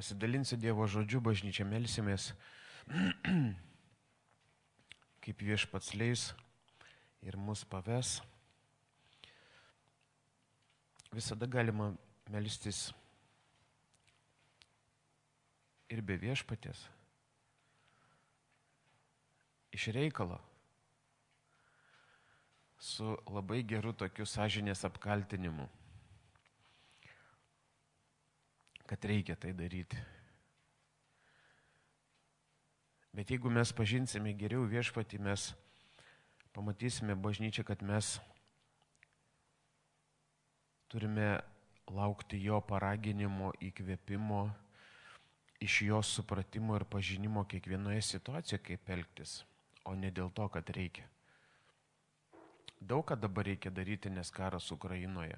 Pasidalinsiu Dievo žodžiu, bažnyčia melsimės, kaip Viešpats leis ir mus paves. Visada galima melstis ir be Viešpaties, iš reikalo, su labai geru tokiu sąžinės apkaltinimu, kad reikia tai daryti. Bet jeigu mes pažinsime geriau Viešpatį, mes pamatysime bažnyčią, kad mes turime laukti jo paraginimo, įkvėpimo, iš jo supratimo ir pažinimo kiekvienoje situacijoje, kaip elgtis, o ne dėl to, kad reikia. Daug ką dabar reikia daryti, nes karas Ukrainoje.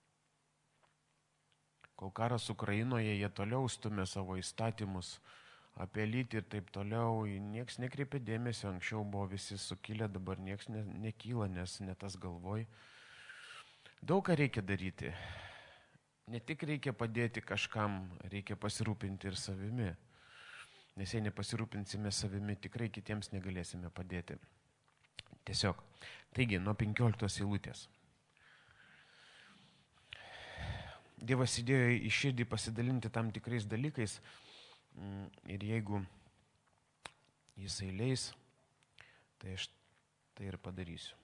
Kol karas Ukrainoje, jie toliau stumia savo įstatymus apie lytį ir taip toliau. Niekas nekreipia dėmesio, anksčiau buvo visi sukilę, dabar niekas nekyla, nes ne tas galvoj. Daug ką reikia daryti. Ne tik reikia padėti kažkam, reikia pasirūpinti ir savimi. Nes jei nepasirūpinsime savimi, tikrai kitiems negalėsime padėti. Tiesiog. Taigi, nuo 15 eilutės. Dievas įdėjo į širdį pasidalinti tam tikrais dalykais ir jeigu jisai leis, tai aš tai ir padarysiu.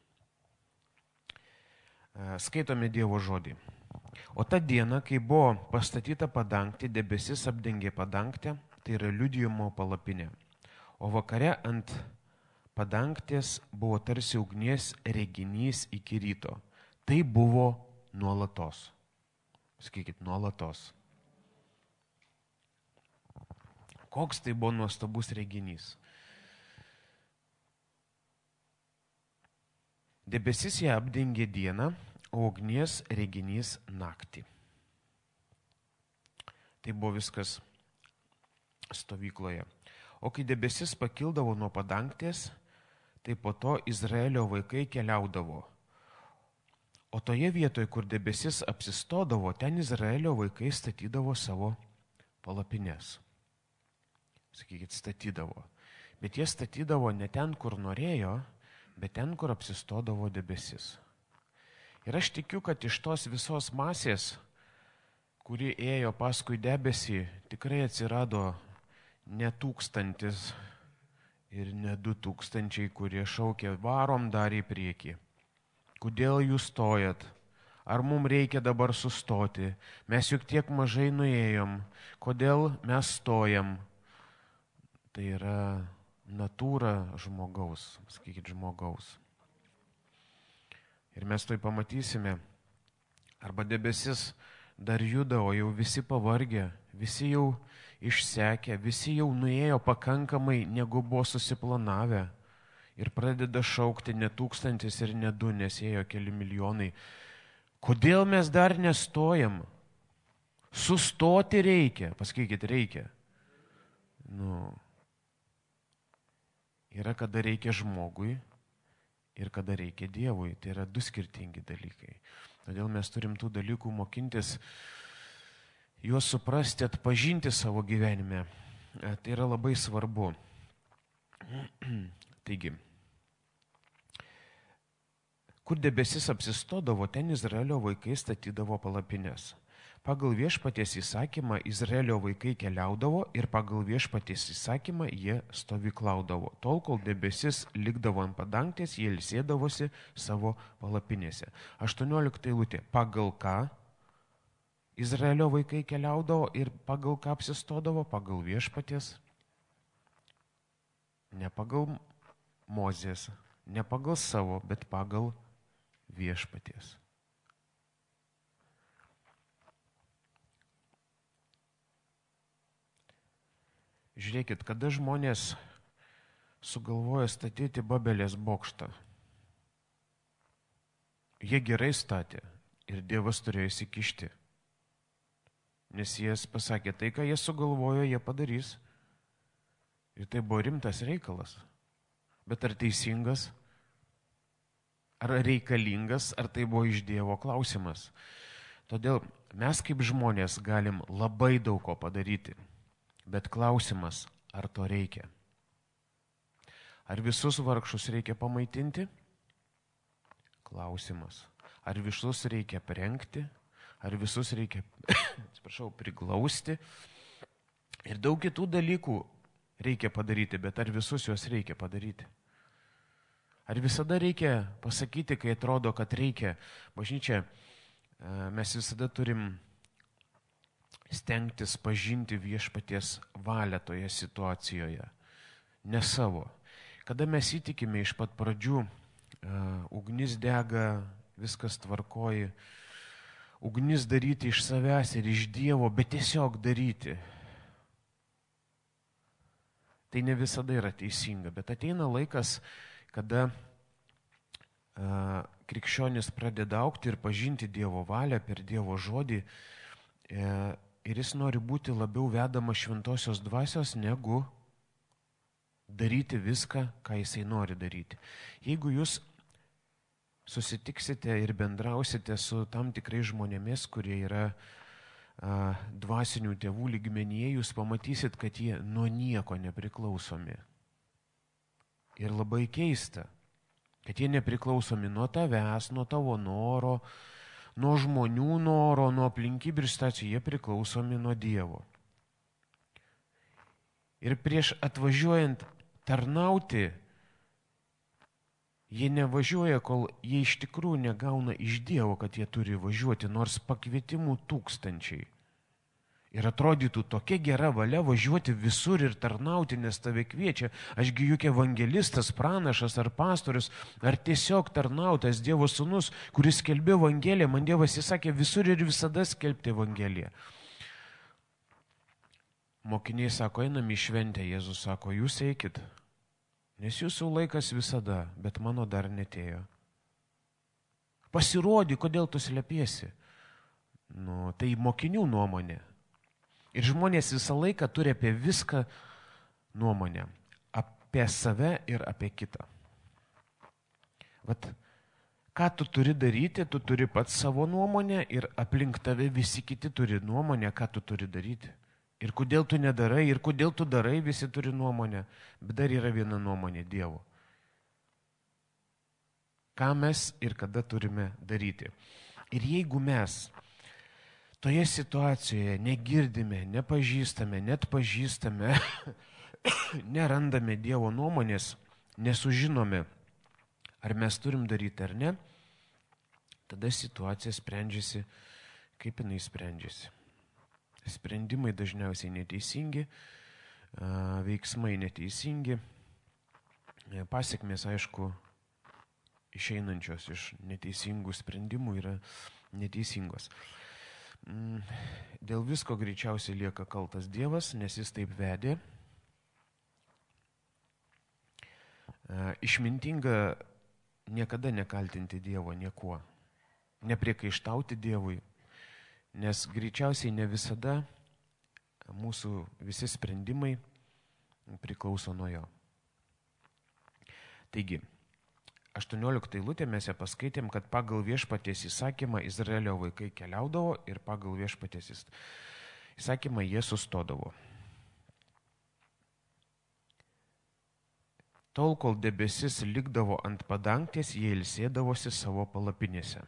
Skaitome Dievo žodį. O ta diena, kai buvo pastatyta padangtė, debesis apdengė padangtę, tai yra liudijimo palapinė. O vakare ant padangtės buvo tarsi ugnies reginys iki ryto. Tai buvo nuolatos. Sakykit, nuolatos. Koks tai buvo nuostabus reginys. Debesis ją apdengė dieną, o ugnies reginys naktį. Tai buvo viskas stovykloje. O kai debesis pakildavo nuo padangtės, tai po to Izraelio vaikai keliaudavo. O toje vietoje, kur debesis apsistodavo, ten Izraelio vaikai statydavo savo palapines. Sakykit, statydavo. Bet jie statydavo ne ten, kur norėjo, bet ten, kur apsistodavo debesis. Ir aš tikiu, kad iš tos visos masės, kuri ėjo paskui debesį, tikrai atsirado ne 1000 ir ne 2000, kurie šaukė, varom dar į priekį. Kodėl jūs stojat? Ar mums reikia dabar sustoti? Mes juk tiek mažai nuėjom. Kodėl mes stojam? Tai yra natūra žmogaus, sakykit, žmogaus. Ir mes tai pamatysime. Arba debesis dar juda, o jau visi pavargę, visi jau išsekę, visi jau nuėjo pakankamai, negu buvo susiplanavę. Ir pradeda šaukti ne 1000 ir ne 2, nes ėjo keli milijonai. Kodėl mes dar nestojam? Sustoti reikia. Pasakykit, reikia. Yra kada reikia žmogui ir kada reikia Dievui. Tai yra 2 skirtingi dalykai. Todėl mes turim tų dalykų mokintis, juos suprasti, atpažinti savo gyvenime. Tai yra labai svarbu. Taigi, kur debesis apsistodavo, ten Izraelio vaikai statydavo palapines. Pagal Viešpaties įsakymą Izraelio vaikai keliaudavo ir pagal Viešpaties įsakymą jie stovyklaudavo. Tol, kol debesis likdavo ant padangtės, jie ilsėdavosi savo palapinėse. 18 eilutė. Pagal ką Izraelio vaikai keliaudavo ir pagal ką apsistodavo? Pagal Viešpaties. Ne pagal Mozės, ne pagal savo, bet pagal Viešpaties. Žiūrėkit, kada žmonės sugalvoja statyti Babelės bokštą. Jie gerai statė ir Dievas turėjo įsikišti. Nes jis pasakė, tai ką jie sugalvojo, jie padarys. Ir tai buvo rimtas reikalas. Bet ar teisingas? Ar reikalingas, ar tai buvo iš Dievo klausimas. Todėl mes kaip žmonės galim labai daug ko padaryti. Bet klausimas, ar to reikia? Ar visus vargšus reikia pamaitinti? Klausimas. Ar visus reikia aprengti? Ar visus reikia, priglausti? Ir daug kitų dalykų reikia padaryti, bet ar visus juos reikia padaryti? Ar visada reikia pasakyti, kai atrodo, kad reikia? Bažnyčia, mes visada turim stengtis pažinti viešpaties valią toje situacijoje, ne savo. Kada mes įtikime iš pat pradžių, ugnis dega, viskas tvarkoji, ugnis daryti iš savęs ir iš Dievo, bet tiesiog daryti. Tai ne visada yra teisinga, bet ateina laikas, kada krikščionis pradeda augti ir pažinti Dievo valią per Dievo žodį ir jis nori būti labiau vedamas šventosios dvasios, negu daryti viską, ką jisai nori daryti. Jeigu jūs susitiksite ir bendrausite su tam tikrai žmonėmis, kurie yra dvasinių tėvų lygmenyje, jūs pamatysit, kad jie nuo nieko nepriklausomi. Ir labai keista, kad jie nepriklausomi nuo tavęs, nuo tavo noro, nuo žmonių noro, nuo aplinkybių ir situacijų, jie priklausomi nuo Dievo. Ir prieš atvažiuojant tarnauti, jie nevažiuoja, kol jie iš tikrųjų negauna iš Dievo, kad jie turi važiuoti, nors pakvietimų tūkstančiai. Ir atrodytų tokia gera valia važiuoti visur ir tarnauti, nes tave kviečia. Ašgi juk evangelistas, pranašas ar pastorius, ar tiesiog tarnautas Dievo sūnus, kuris skelbė evangeliją, man Dievas įsakė visur ir visada skelbti evangeliją. Mokiniai sako, einam į šventę, Jėzus sako, jūs eikit, nes jūsų laikas visada, bet mano dar netėjo. Pasirodyk, kodėl tu slepiesi. Tai mokinių nuomonė. Ir žmonės visą laiką turi apie viską nuomonę. Apie save ir apie kitą. Vat, ką tu turi daryti, tu turi pats savo nuomonę ir aplink tave visi kiti turi nuomonę, ką tu turi daryti. Ir kodėl tu nedarai, ir kodėl tu darai, visi turi nuomonę. Bet dar yra viena nuomonė Dievo. Ką mes ir kada turime daryti. Ir jeigu mes toje situacijoje negirdime, nepažįstame, net pažįstame, nerandame Dievo nuomonės, nesužinome, ar mes turim daryti ar ne, tada situacija sprendžiasi, kaip jinai sprendžiasi. Sprendimai dažniausiai neteisingi, veiksmai neteisingi, pasiekmės, aišku, išeinančios iš neteisingų sprendimų yra neteisingos. Dėl visko greičiausiai lieka kaltas Dievas, nes jis taip vedė. Išmintinga niekada nekaltinti Dievo niekuo, nepriekaištauti Dievui, nes greičiausiai ne visada mūsų visi sprendimai priklauso nuo jo. Taigi, 18 eilutė mes ją paskaitėm, kad pagal viešpaties įsakymą Izraelio vaikai keliaudavo ir pagal viešpaties įsakymą jie sustodavo. Tol, kol debesis likdavo ant padangtės, jie ilsėdavosi savo palapinėse.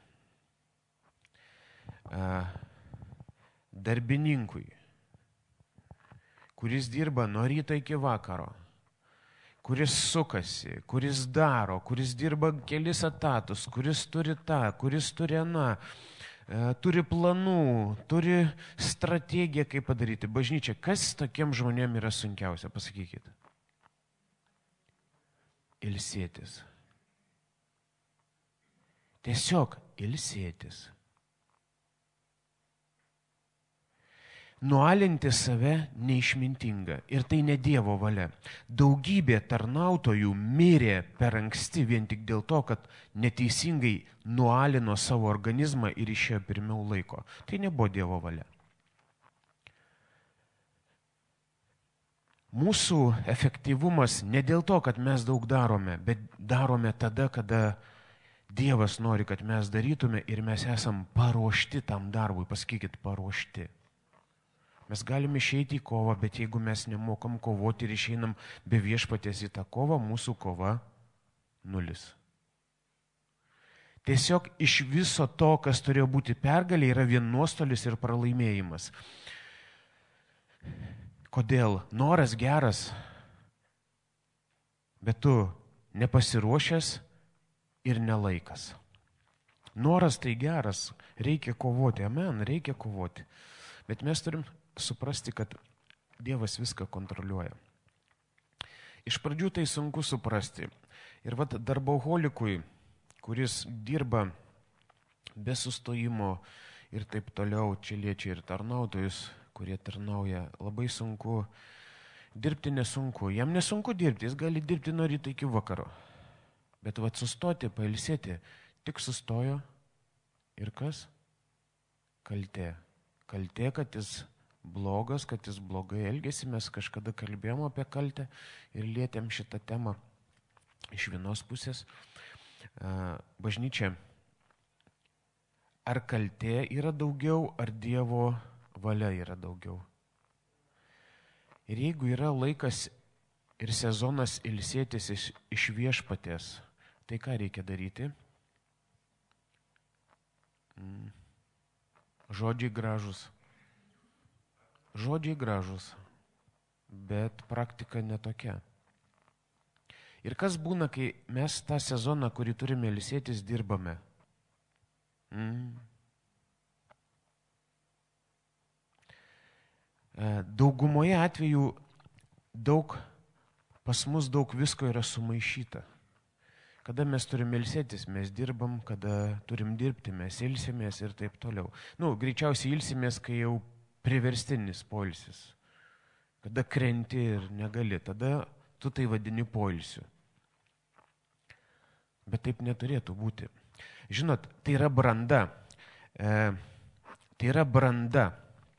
Darbininkui, kuris dirba nuo ryto iki vakaro, kuris sukasi, kuris daro, kuris dirba kelis etatus, kuris turi tą, kuris turi aną, turi planų, turi strategiją, kaip padaryti. Bažnyčia, kas tokiem žmonėm yra sunkiausia, pasakykit? Ilsėtis. Tiesiog ilsėtis. Nualinti save neišmintinga ir tai ne Dievo valia. Daugybė tarnautojų mirė per anksti vien tik dėl to, kad neteisingai nualino savo organizmą ir išėjo pirmiau laiko. Tai nebuvo Dievo valia. Mūsų efektyvumas ne dėl to, kad mes daug darome, bet darome tada, kada Dievas nori, kad mes darytume ir mes esam paruošti tam darbui. Pasakykit, paruošti. Mes galime išeiti į kovą, bet jeigu mes nemokam kovoti ir išeinam be viešpaties į tą kovą, mūsų kova nulis. Tiesiog iš viso to, kas turėjo būti pergalė, yra vien nuostolis ir pralaimėjimas. Kodėl? Noras geras, bet tu nepasiruošęs ir nelaikas. Noras tai geras, reikia kovoti, amen, reikia kovoti. Bet mes turim suprasti, kad Dievas viską kontroliuoja. Iš pradžių tai sunku suprasti. Ir vat darboholikui, kuris dirba be sustojimo ir taip toliau, čia liečia ir tarnautojus, kurie tarnauja, labai sunku. Dirbti nesunku. Jam nesunku dirbti, jis gali dirbti nuo ryto iki vakaro. Bet vat sustoti, pailsėti, tik sustojo ir kas? Kaltė. Kaltė, kad jis blogas, kad jis blogai elgėsi. Mes kažkada kalbėjom apie kaltę ir lietėm šitą temą iš vienos pusės. Bažnyčia, ar kaltė yra daugiau, ar Dievo valia yra daugiau? Ir jeigu yra laikas ir sezonas ilsėtis iš viešpaties, tai ką reikia daryti? Žodžiai gražus. Žodžiai gražus, bet praktika netokia. Ir kas būna, kai mes tą sezoną, kurį turime ilsėtis, dirbame? Daugumoje atvejų pas mus daug visko yra sumaišyta. Kada mes turime ilsėtis, mes dirbam, kada turim dirbti, mes ilsimės ir taip toliau. Greičiausiai ilsimės, kai jau priverstinis poilsis. Kada krenti ir negali, tada tu tai vadini poilsiu. Bet taip neturėtų būti. Žinot, tai yra branda. Tai yra branda.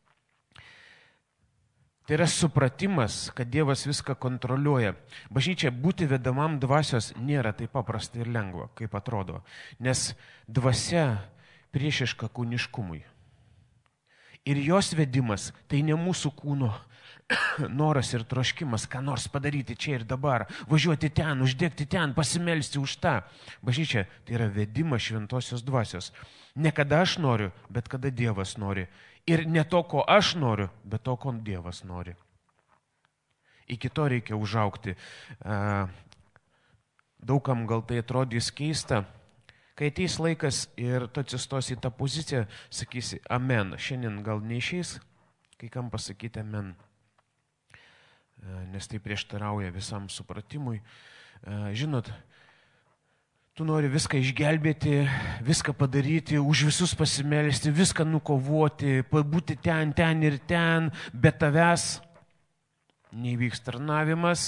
Tai yra supratimas, kad Dievas viską kontroliuoja. Bažnyčia, būti vedamam dvasios nėra taip paprasta ir lengva, kaip atrodo. Nes dvasia priešiška kūniškumui. Ir jos vedimas tai ne mūsų kūno noras ir troškimas, ką nors padaryti čia ir dabar, važiuoti ten, uždegti ten, pasimelsti už tą. Bažnyčia, tai yra vedimas šventosios dvasios. Ne kada aš noriu, bet kada Dievas nori. Ir ne to, ko aš noriu, bet to, ko Dievas nori. Iki to reikia užaugti. Daugam gal tai atrodys keista. Kai ateis laikas ir tu atsistosi į tą poziciją, sakysi amen. Šiandien gal neišeis, kai kam pasakyti amen. Nes tai prieštarauja visam supratimui. Žinot, tu nori viską išgelbėti, viską padaryti, už visus pasimelsti, viską nukovoti, būti ten ir ten, bet tavęs neįvyks tarnavimas,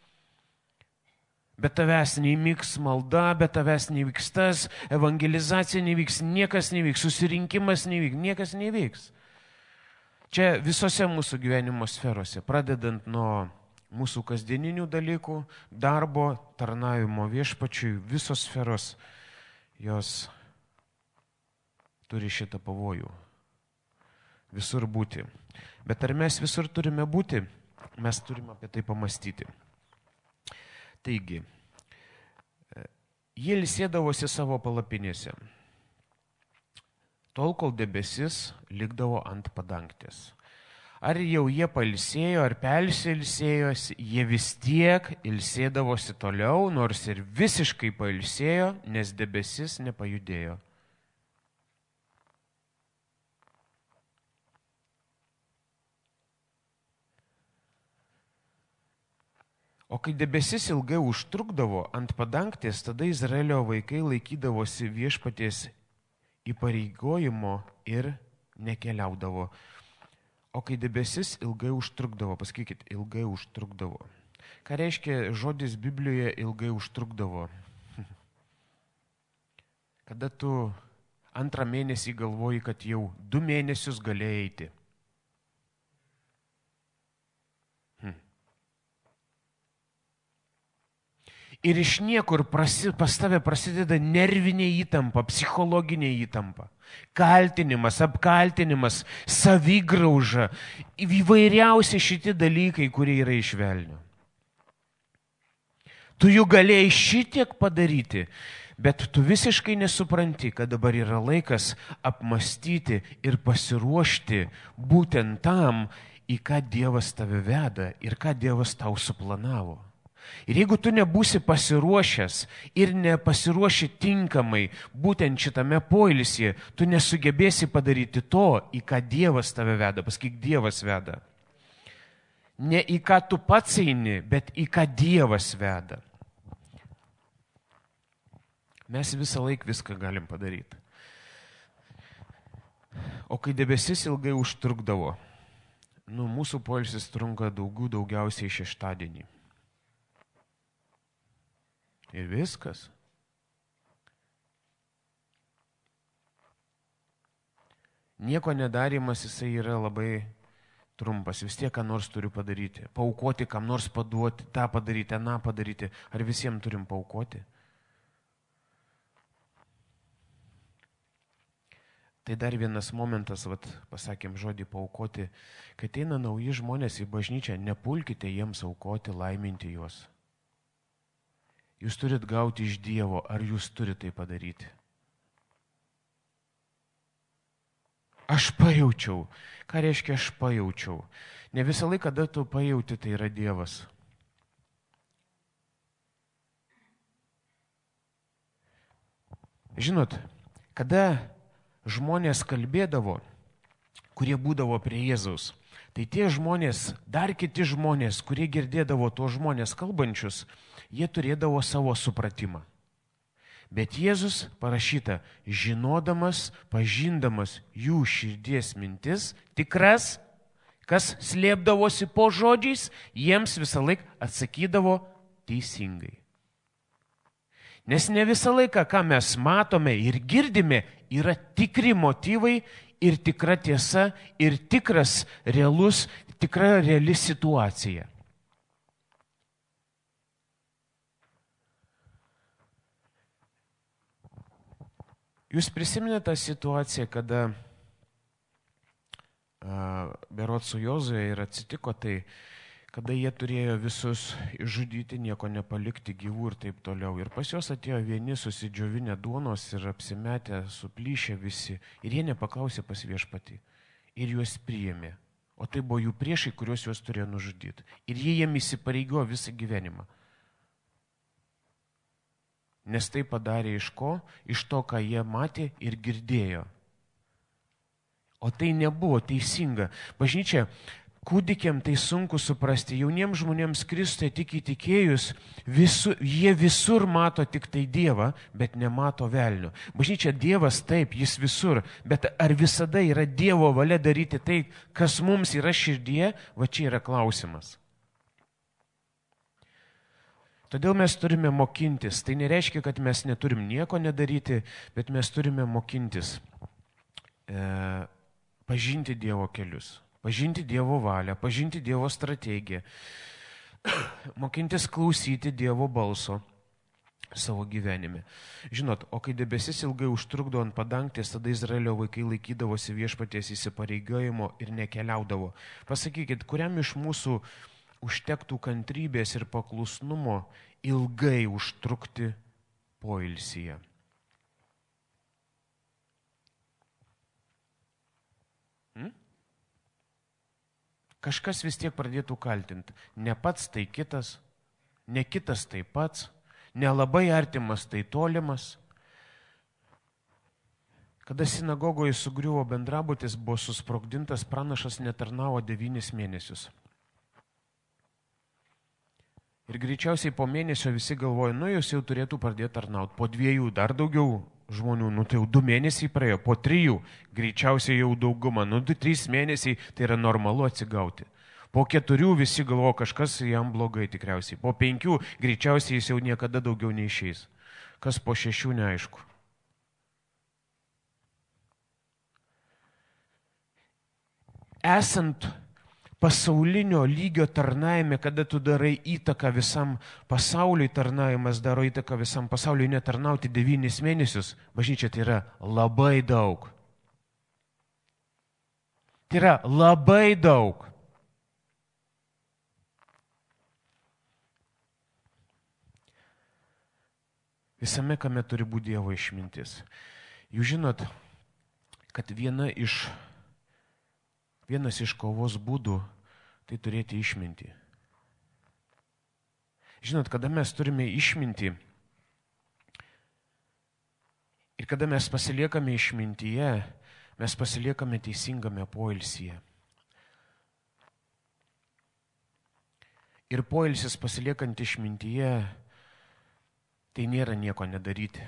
bet tavęs neįvyks malda, bet tavęs neįvyks tas, evangelizacija neįvyks, niekas neįvyks, susirinkimas neįvyks, niekas neįvyks. Čia visose mūsų gyvenimo sferose, pradedant nuo mūsų kasdieninių dalykų, darbo, tarnavimo viešpačiui, visos sferos, jos turi šitą pavojų. Visur būti. Bet ar mes visur turime būti? Mes turime apie tai pamastyti. Taigi, jie ilsėdavosi savo palapinėse, tol kol debesis likdavo ant padangtės. Ar jau jie pailsėjo, ar persilsėjosi, jie vis tiek ilsėdavosi toliau, nors ir visiškai pailsėjo, nes debesis nepajudėjo. O kai debesis ilgai užtrukdavo ant padangtės, tada Izraelio vaikai laikydavosi viešpaties įpareigojimo ir nekeliaudavo. O kai debesis ilgai užtrukdavo, pasakykit, ilgai užtrukdavo. Ką reiškia žodis Biblijoje ilgai užtrukdavo? Kada tu antrą mėnesį galvoji, kad jau 2 mėnesius galėjai eiti. Ir iš niekur pas tave prasideda nervinė įtampa, psichologinė įtampa. Kaltinimas, apkaltinimas, savigrauža, įvairiausi šitie dalykai, kurie yra iš velnio. Tu jų galėjai šitiek padaryti, bet tu visiškai nesupranti, kad dabar yra laikas apmastyti ir pasiruošti būtent tam, į ką Dievas tave veda ir ką Dievas tau suplanavo. Ir jeigu tu nebūsi pasiruošęs ir nepasiruoši tinkamai būtent šitame poilsyje, tu nesugebėsi padaryti to, į ką Dievas tave veda. Pasakyk, Dievas veda. Ne į ką tu pats eini, bet į ką Dievas veda. Mes visą laiką viską galim padaryti. O kai debesis ilgai užtrukdavo, mūsų poilsis trunka daugiausiai šeštadienį. Ir viskas. Nieko nedarimas, jisai yra labai trumpas. Vis tiek ką nors turiu padaryti. Paaukoti, kam nors paduoti, tą padaryti, aną padaryti. Ar visiems turim paaukoti? Tai dar vienas momentas, pasakėm žodį paaukoti, kai ateina nauji žmonės į bažnyčią, nepulkite jiems aukoti, laiminti juos. Jūs turit gauti iš Dievo, ar jūs turite tai padaryti? Aš pajaučiau. Ką reiškia aš pajaučiau? Ne visą laiką, kada tu pajauti, tai yra Dievas. Žinot, kada žmonės kalbėdavo, kurie būdavo prie Jėzaus, tai tie žmonės, dar kiti žmonės, kurie girdėdavo tuos žmonės kalbančius, jie turėdavo savo supratimą. Bet Jėzus parašyta, žinodamas, pažindamas jų širdies mintis, tikras, kas slėpdavosi po žodžiais, jiems visą laiką atsakydavo teisingai. Nes ne visą laiką, ką mes matome ir girdime, yra tikri motyvai ir tikra tiesa ir tikra reali situacija. Jūs prisiminėte tą situaciją, kada berods su Jozuė ir atsitiko tai, kada jie turėjo visus žudyti, nieko nepalikti gyvų ir taip toliau. Ir pas juos atėjo vieni susidžiovinę duonos ir apsimetę, suplyšę visi. Ir jie nepaklausė pas Viešpatį. Ir juos priėmė. O tai buvo jų priešai, kuriuos juos turėjo nužudyti. Ir jie jiem įsipareigojo visą gyvenimą. Nes tai padarė iš ko? Iš to, ką jie matė ir girdėjo. O tai nebuvo teisinga. Bažnyčia, kūdikiam tai sunku suprasti. Jauniems žmonėms Kristuje tik įtikėjus, jie visur mato tik tai Dievą, bet nemato velnio. Bažnyčia, Dievas taip, jis visur, bet ar visada yra Dievo valia daryti tai, kas mums yra širdyje, va čia yra klausimas. Todėl mes turime mokintis. Tai nereiškia, kad mes neturim nieko nedaryti, bet mes turime mokintis pažinti Dievo kelius, pažinti Dievo valią, pažinti Dievo strategiją, mokintis klausyti Dievo balso savo gyvenime. Žinot, o kai debesis ilgai užtrukdo ant padangtės, tada Izraelio vaikai laikydavosi Viešpaties įsipareigojimo ir nekeliaudavo. Pasakykit, kuriam iš mūsų užtektų kantrybės ir paklusnumo ilgai užtrukti poilsyje? Kažkas vis tiek pradėtų kaltinti. Ne pats tai kitas, ne kitas tai pats, nelabai artimas tai tolimas. Kada sinagogoje sugriuvo bendrabutis, buvo susprogdintas, pranašas netarnavo 9 mėnesius. Ir greičiausiai po mėnesio visi galvoja, jūs jau turėtų pradėti tarnauti. Po 2 dar daugiau žmonių, tai jau 2 mėnesiai praėjo, po 3 greičiausiai jau dauguma, 3 mėnesiai tai yra normalu atsigauti. Po 4 visi galvoja, kažkas jam blogai tikriausiai. Po 5 greičiausiai jis jau niekada daugiau neišeis. Kas po 6 neaišku. Esant pasaulinio lygio tarnavime, kada tu darai įtaką visam pasauliui, tarnavimas daro įtaką visam pasauliui, netarnauti 9 mėnesius, bažnyčia tai yra labai daug. Tai yra labai daug. Visame, kame turi būti Dievo išmintis. Jūs žinot, kad vienas iš kovos būdų tai turėti išmintį. Žinot, kada mes turime išmintį ir kada mes pasiliekame išmintyje, mes pasiliekame teisingame poilsyje. Ir poilsis pasiliekant išmintyje, tai nėra nieko nedaryti.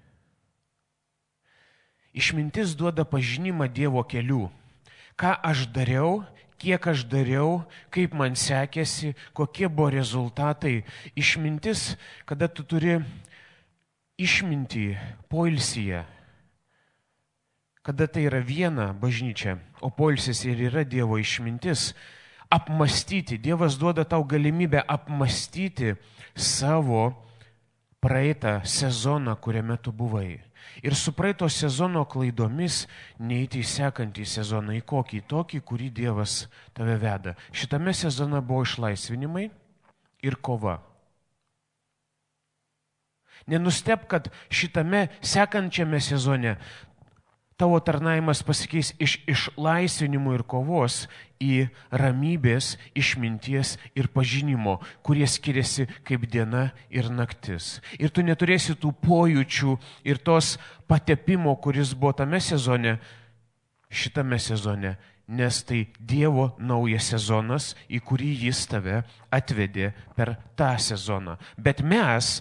Išmintis duoda pažinimą Dievo kelių. Ką aš dariau, kiek aš dariau, kaip man sekėsi, kokie buvo rezultatai. Išmintis, kada tu turi išmintį poilsyje, kada tai yra viena bažnyčia, o poilsis ir yra Dievo išmintis, apmastyti. Dievas duoda tau galimybę apmastyti savo praeitą sezoną, kuriame tu buvai. Ir su praeito sezono klaidomis neiti į sekantį sezoną, į kokį, tokį, kurį Dievas tave veda. Šitame sezone buvo išlaisvinimai ir kova. Nenusteb, kad šitame sekančiame sezone tavo tarnavimas pasikeis iš išlaisvinimų ir kovos į ramybės, išminties ir pažinimo, kurie skiriasi kaip diena ir naktis. Ir tu neturėsi tų pojūčių ir tos patepimo, kuris buvo tame sezone, šitame sezone, nes tai Dievo naujas sezonas, į kurį Jis tave atvedė per tą sezoną. Bet mes,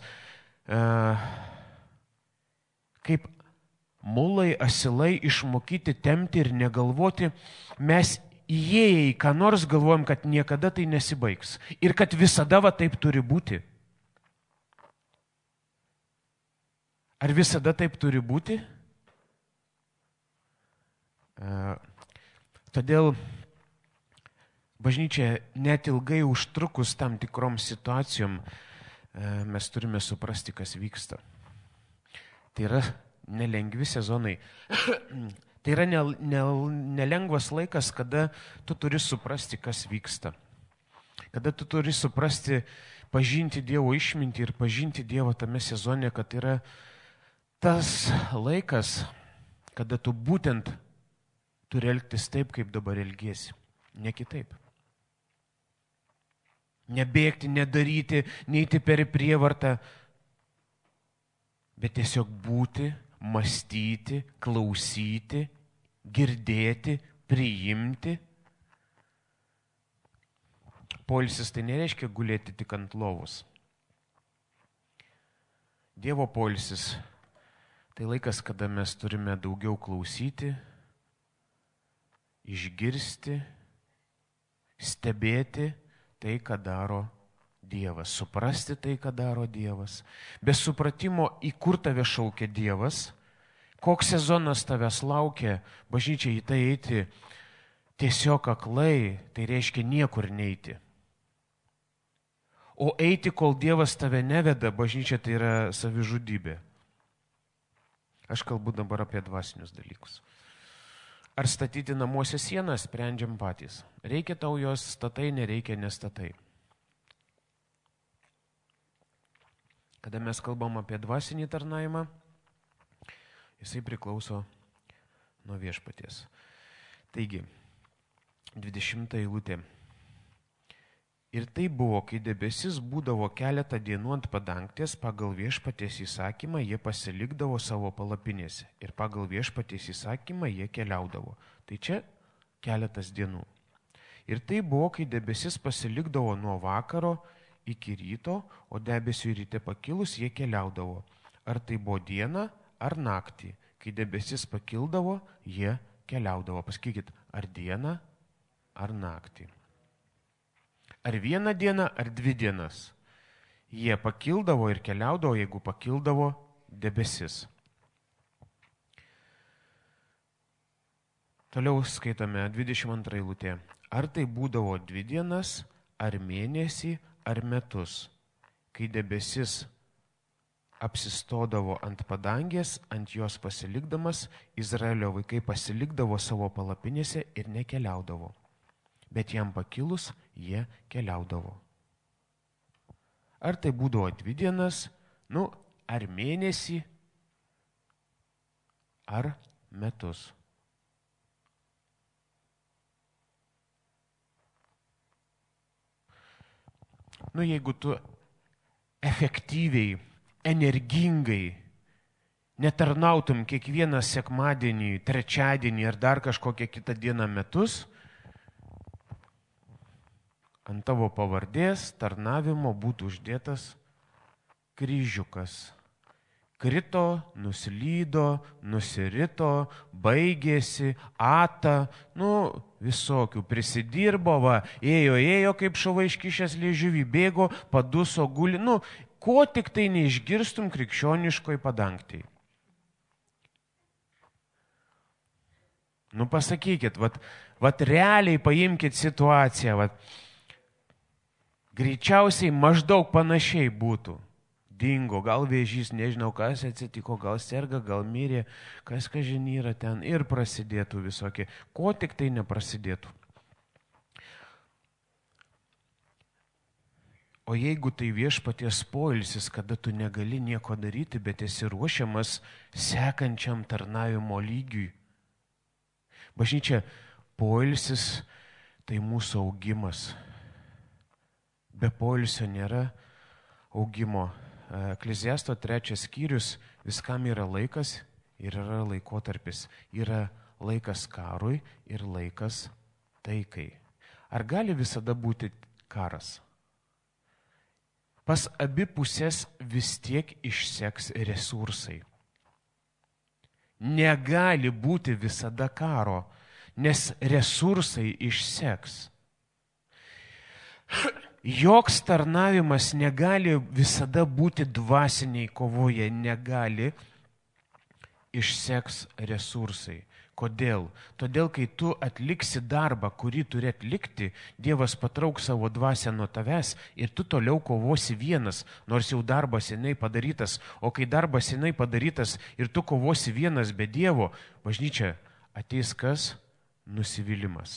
kaip mulai, asilai, išmokyti, tempti ir negalvoti, mes įėję į ką nors galvojam, kad niekada tai nesibaigs. Ir kad visada va taip turi būti. Ar visada taip turi būti? Todėl bažnyčia net ilgai užtrukus tam tikrom situacijom, mes turime suprasti, kas vyksta. Tai yra nelengvi sezonai. Tai yra nelengvas laikas, kada tu turi suprasti, kas vyksta. Kada tu turi suprasti, pažinti Dievo išmintį ir pažinti Dievą tame sezone, kad yra tas laikas, kada tu būtent turi elgtis taip, kaip dabar elgiesi, ne kitaip. Nebėgti, nedaryti, neiti per prievartą, bet tiesiog būti, mąstyti, klausyti, girdėti, priimti. Poilsis tai nereiškia gulėti tik ant lovos. Dievo poilsis tai laikas, kada mes turime daugiau klausyti, išgirsti, stebėti tai, ką daro Dievas, suprasti tai, ką daro Dievas. Be supratimo, į kur tave šaukia Dievas, koks sezonas tavęs laukia, bažnyčia į tai eiti tiesiog aklai, tai reiškia niekur neiti. O eiti, kol Dievas tave neveda, bažnyčia tai yra savižudybė. Aš kalbu dabar apie dvasinius dalykus. Ar statyti namuose sieną, sprendžiam patys. Reikia tau jos, statai, nereikia, nestatai. Kada mes kalbam apie dvasinį tarnavimą, jisai priklauso nuo viešpaties. Taigi, 20 eilutė. Ir tai buvo, kai debesis būdavo keletą dienų ant padangtės, pagal viešpaties įsakymą jie pasilikdavo savo palapinėse ir pagal viešpaties įsakymą jie keliaudavo. Tai čia keletas dienų. Ir tai buvo, kai debesis pasilikdavo nuo vakaro iki ryto, o debesiui ryte pakilus jie keliaudavo. Ar tai buvo diena ar naktį. Kai debesis pakildavo, jie keliaudavo. Pasakykit, ar diena ar naktį. Ar vieną dieną, ar 2 dienas. Jie pakildavo ir keliaudavo, jeigu pakildavo debesis. Toliau skaitome 22 eilutė. Ar tai būdavo 2 dienas, ar mėnesį, ar metus, kai debesis apsistodavo ant padangės, ant jos pasilikdamas, Izraelio vaikai pasilikdavo savo palapinėse ir nekeliaudavo. Bet jam pakilus, jie keliaudavo. Ar tai būdavo 2 dienas, ar mėnesį, ar metus. Jeigu tu efektyviai, energingai netarnautum kiekvieną sekmadienį, trečiadienį ar dar kažkokią kitą dieną metus, ant tavo pavardės tarnavimo būtų uždėtas kryžiukas. Krito, nuslydo, nusirito, baigėsi, visokių prisidirbo, ėjo kaip šova iškišęs liežuvį, bėgo, paduso, guli, ko tik tai neišgirstum krikščioniškoj padangtėj. Pasakykit, realiai paimkit situaciją, greičiausiai maždaug panašiai būtų. Dingo, gal vėžys, nežinau, kas atsitiko, gal serga, gal mirė, kas kažin yra ten ir prasidėtų visokie, ko tik tai neprasidėtų. O jeigu tai viešpaties poilsis, kada tu negali nieko daryti, bet esi ruošiamas sekančiam tarnavimo lygiui. Bažnyčia, poilsis tai mūsų augimas. Be poilsio nėra augimo. Ekleziasto 3 skyrius, viskam yra laikas ir yra laikotarpis. Yra laikas karui ir laikas taikai. Ar gali visada būti karas? Pas abi pusės vis tiek išseks resursai. Negali būti visada karo, nes resursai išseks. Joks tarnavimas negali visada būti dvasiniai kovoje, negali, išseks resursai. Kodėl? Todėl, kai tu atliksi darbą, kurį turi atlikti, Dievas patrauks savo dvasią nuo tavęs ir tu toliau kovosi vienas, nors jau darbas seniai padarytas. O kai darbas seniai padarytas ir tu kovosi vienas be Dievo, bažnyčia, ateis kas? Nusivylimas.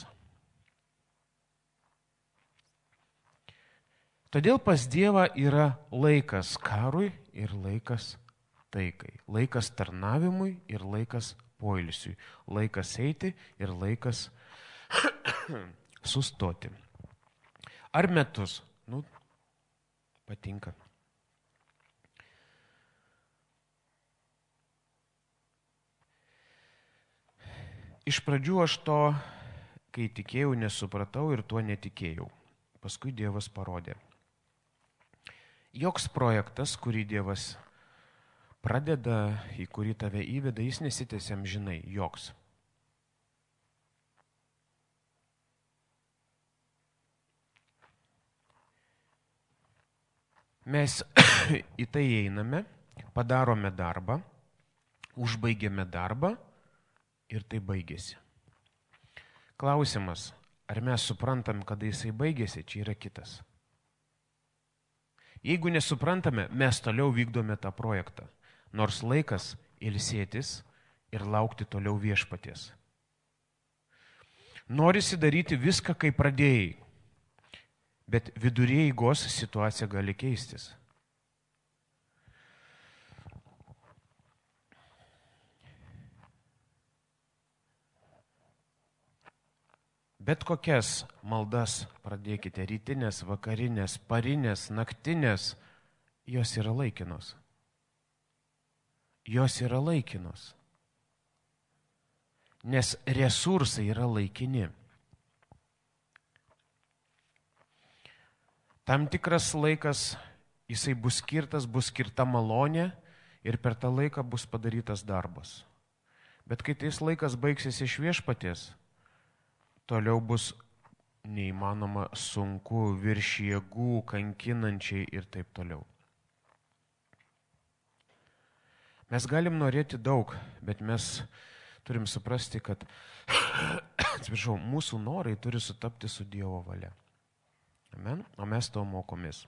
Todėl pas Dievą yra laikas karui ir laikas taikai. Laikas tarnavimui ir laikas poilsiui. Laikas eiti ir laikas sustoti. Ar metus? Patinka. Iš pradžių aš to, kai tikėjau, nesupratau ir tuo netikėjau. Paskui Dievas parodė. Joks projektas, kurį Dievas pradeda, į kurį tave įveda, jis nesitęsia amžinai, joks. Mes į tai einame, padarome darbą, užbaigiame darbą ir tai baigėsi. Klausimas, ar mes suprantam, kada jisai baigėsi, čia yra kitas. Jeigu nesuprantame, mes toliau vykdome tą projektą, nors laikas ilsėtis ir laukti toliau viešpaties. Norisi daryti viską, kaip pradėjai, bet viduryje eigos situacija gali keistis. Bet kokias maldas pradėkite, rytinės, vakarinės, parinės, naktinės, jos yra laikinos. Jos yra laikinos. Nes resursai yra laikini. Tam tikras laikas, jisai bus skirta malonė ir per tą laiką bus padarytas darbas. Bet kai tais laikas baigsis iš viešpaties, toliau bus neįmanoma, sunku, virš jėgų, kankinančiai ir taip toliau. Mes galim norėti daug, bet mes turim suprasti, kad atsiprašau, mūsų norai turi sutapti su Dievo valia. Amen? O mes to mokomės.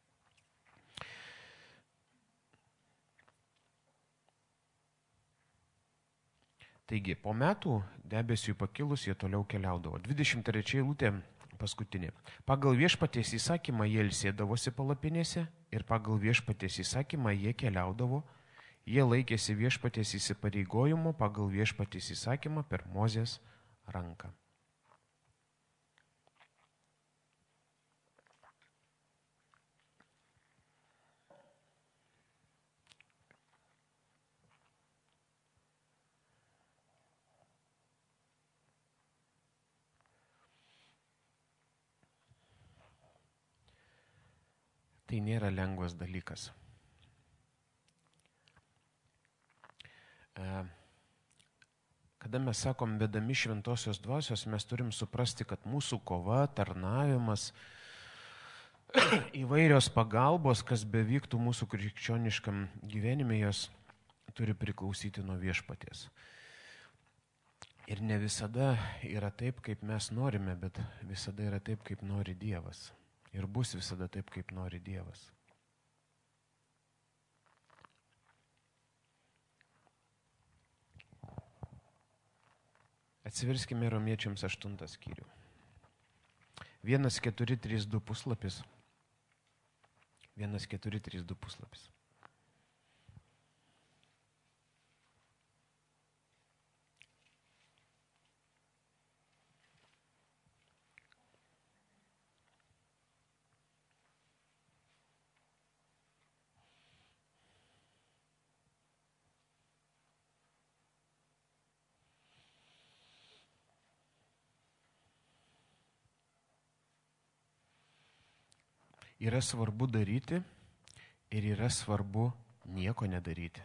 Taigi, po metų debesiui pakilus jie toliau keliaudavo. 23 eilutė paskutinė. Pagal viešpaties įsakymą jie ilsėdavosi palapinėse ir pagal viešpaties įsakymą jie keliaudavo. Jie laikėsi viešpaties įsipareigojimo pagal viešpaties įsakymą per Mozės ranką. Tai nėra lengvas dalykas. Kada mes sakom, vedami šventosios dvasios, mes turim suprasti, kad mūsų kova, tarnavimas, įvairios pagalbos, kas bevyktų mūsų krikščioniškam gyvenime, jos turi priklausyti nuo viešpaties. Ir ne visada yra taip, kaip mes norime, bet visada yra taip, kaip nori Dievas. Ir bus visada taip, kaip nori Dievas. Atsiverskime Romiečiams 8 skyrių. 1.4.3.2 puslapis. 1.4.3.2 puslapis. Yra svarbu daryti ir yra svarbu nieko nedaryti.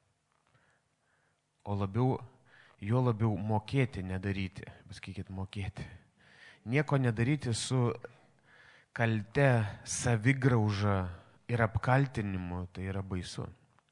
O jo labiau mokėti nedaryti. Pasakykit, mokėti. Nieko nedaryti su kalte, savigrauža ir apkaltinimu, tai yra baisu.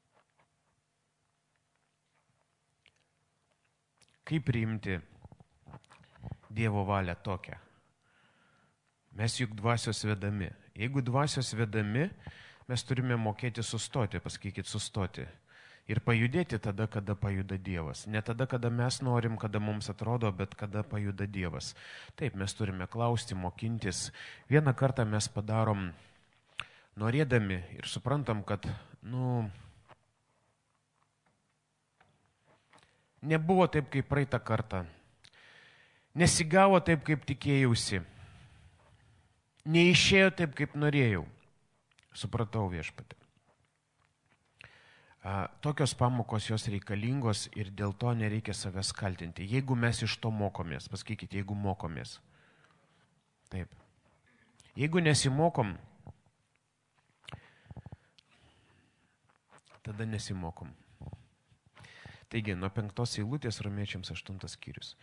Kaip priimti Dievo valią tokią? Mes juk dvasios vedami. Jeigu dvasios vedami, mes turime mokėti sustoti, pasakykit, sustoti. Ir pajudėti tada, kada pajuda Dievas. Ne tada, kada mes norim, kada mums atrodo, bet kada pajuda Dievas. Taip, mes turime klausti, mokintis. Vieną kartą mes padarom norėdami ir suprantam, kad, nebuvo taip, kaip praeitą kartą. Nesigavo taip, kaip tikėjausi. Neišėjo taip, kaip norėjau. Supratau, viešpatį. Tokios pamokos jos reikalingos ir dėl to nereikia savęs kaltinti. Jeigu mes iš to mokomės, pasakykite, jeigu mokomės. Taip. Jeigu nesimokom, tada nesimokom. Taigi, nuo 5 eilutės Romiečiams 8 skyrius.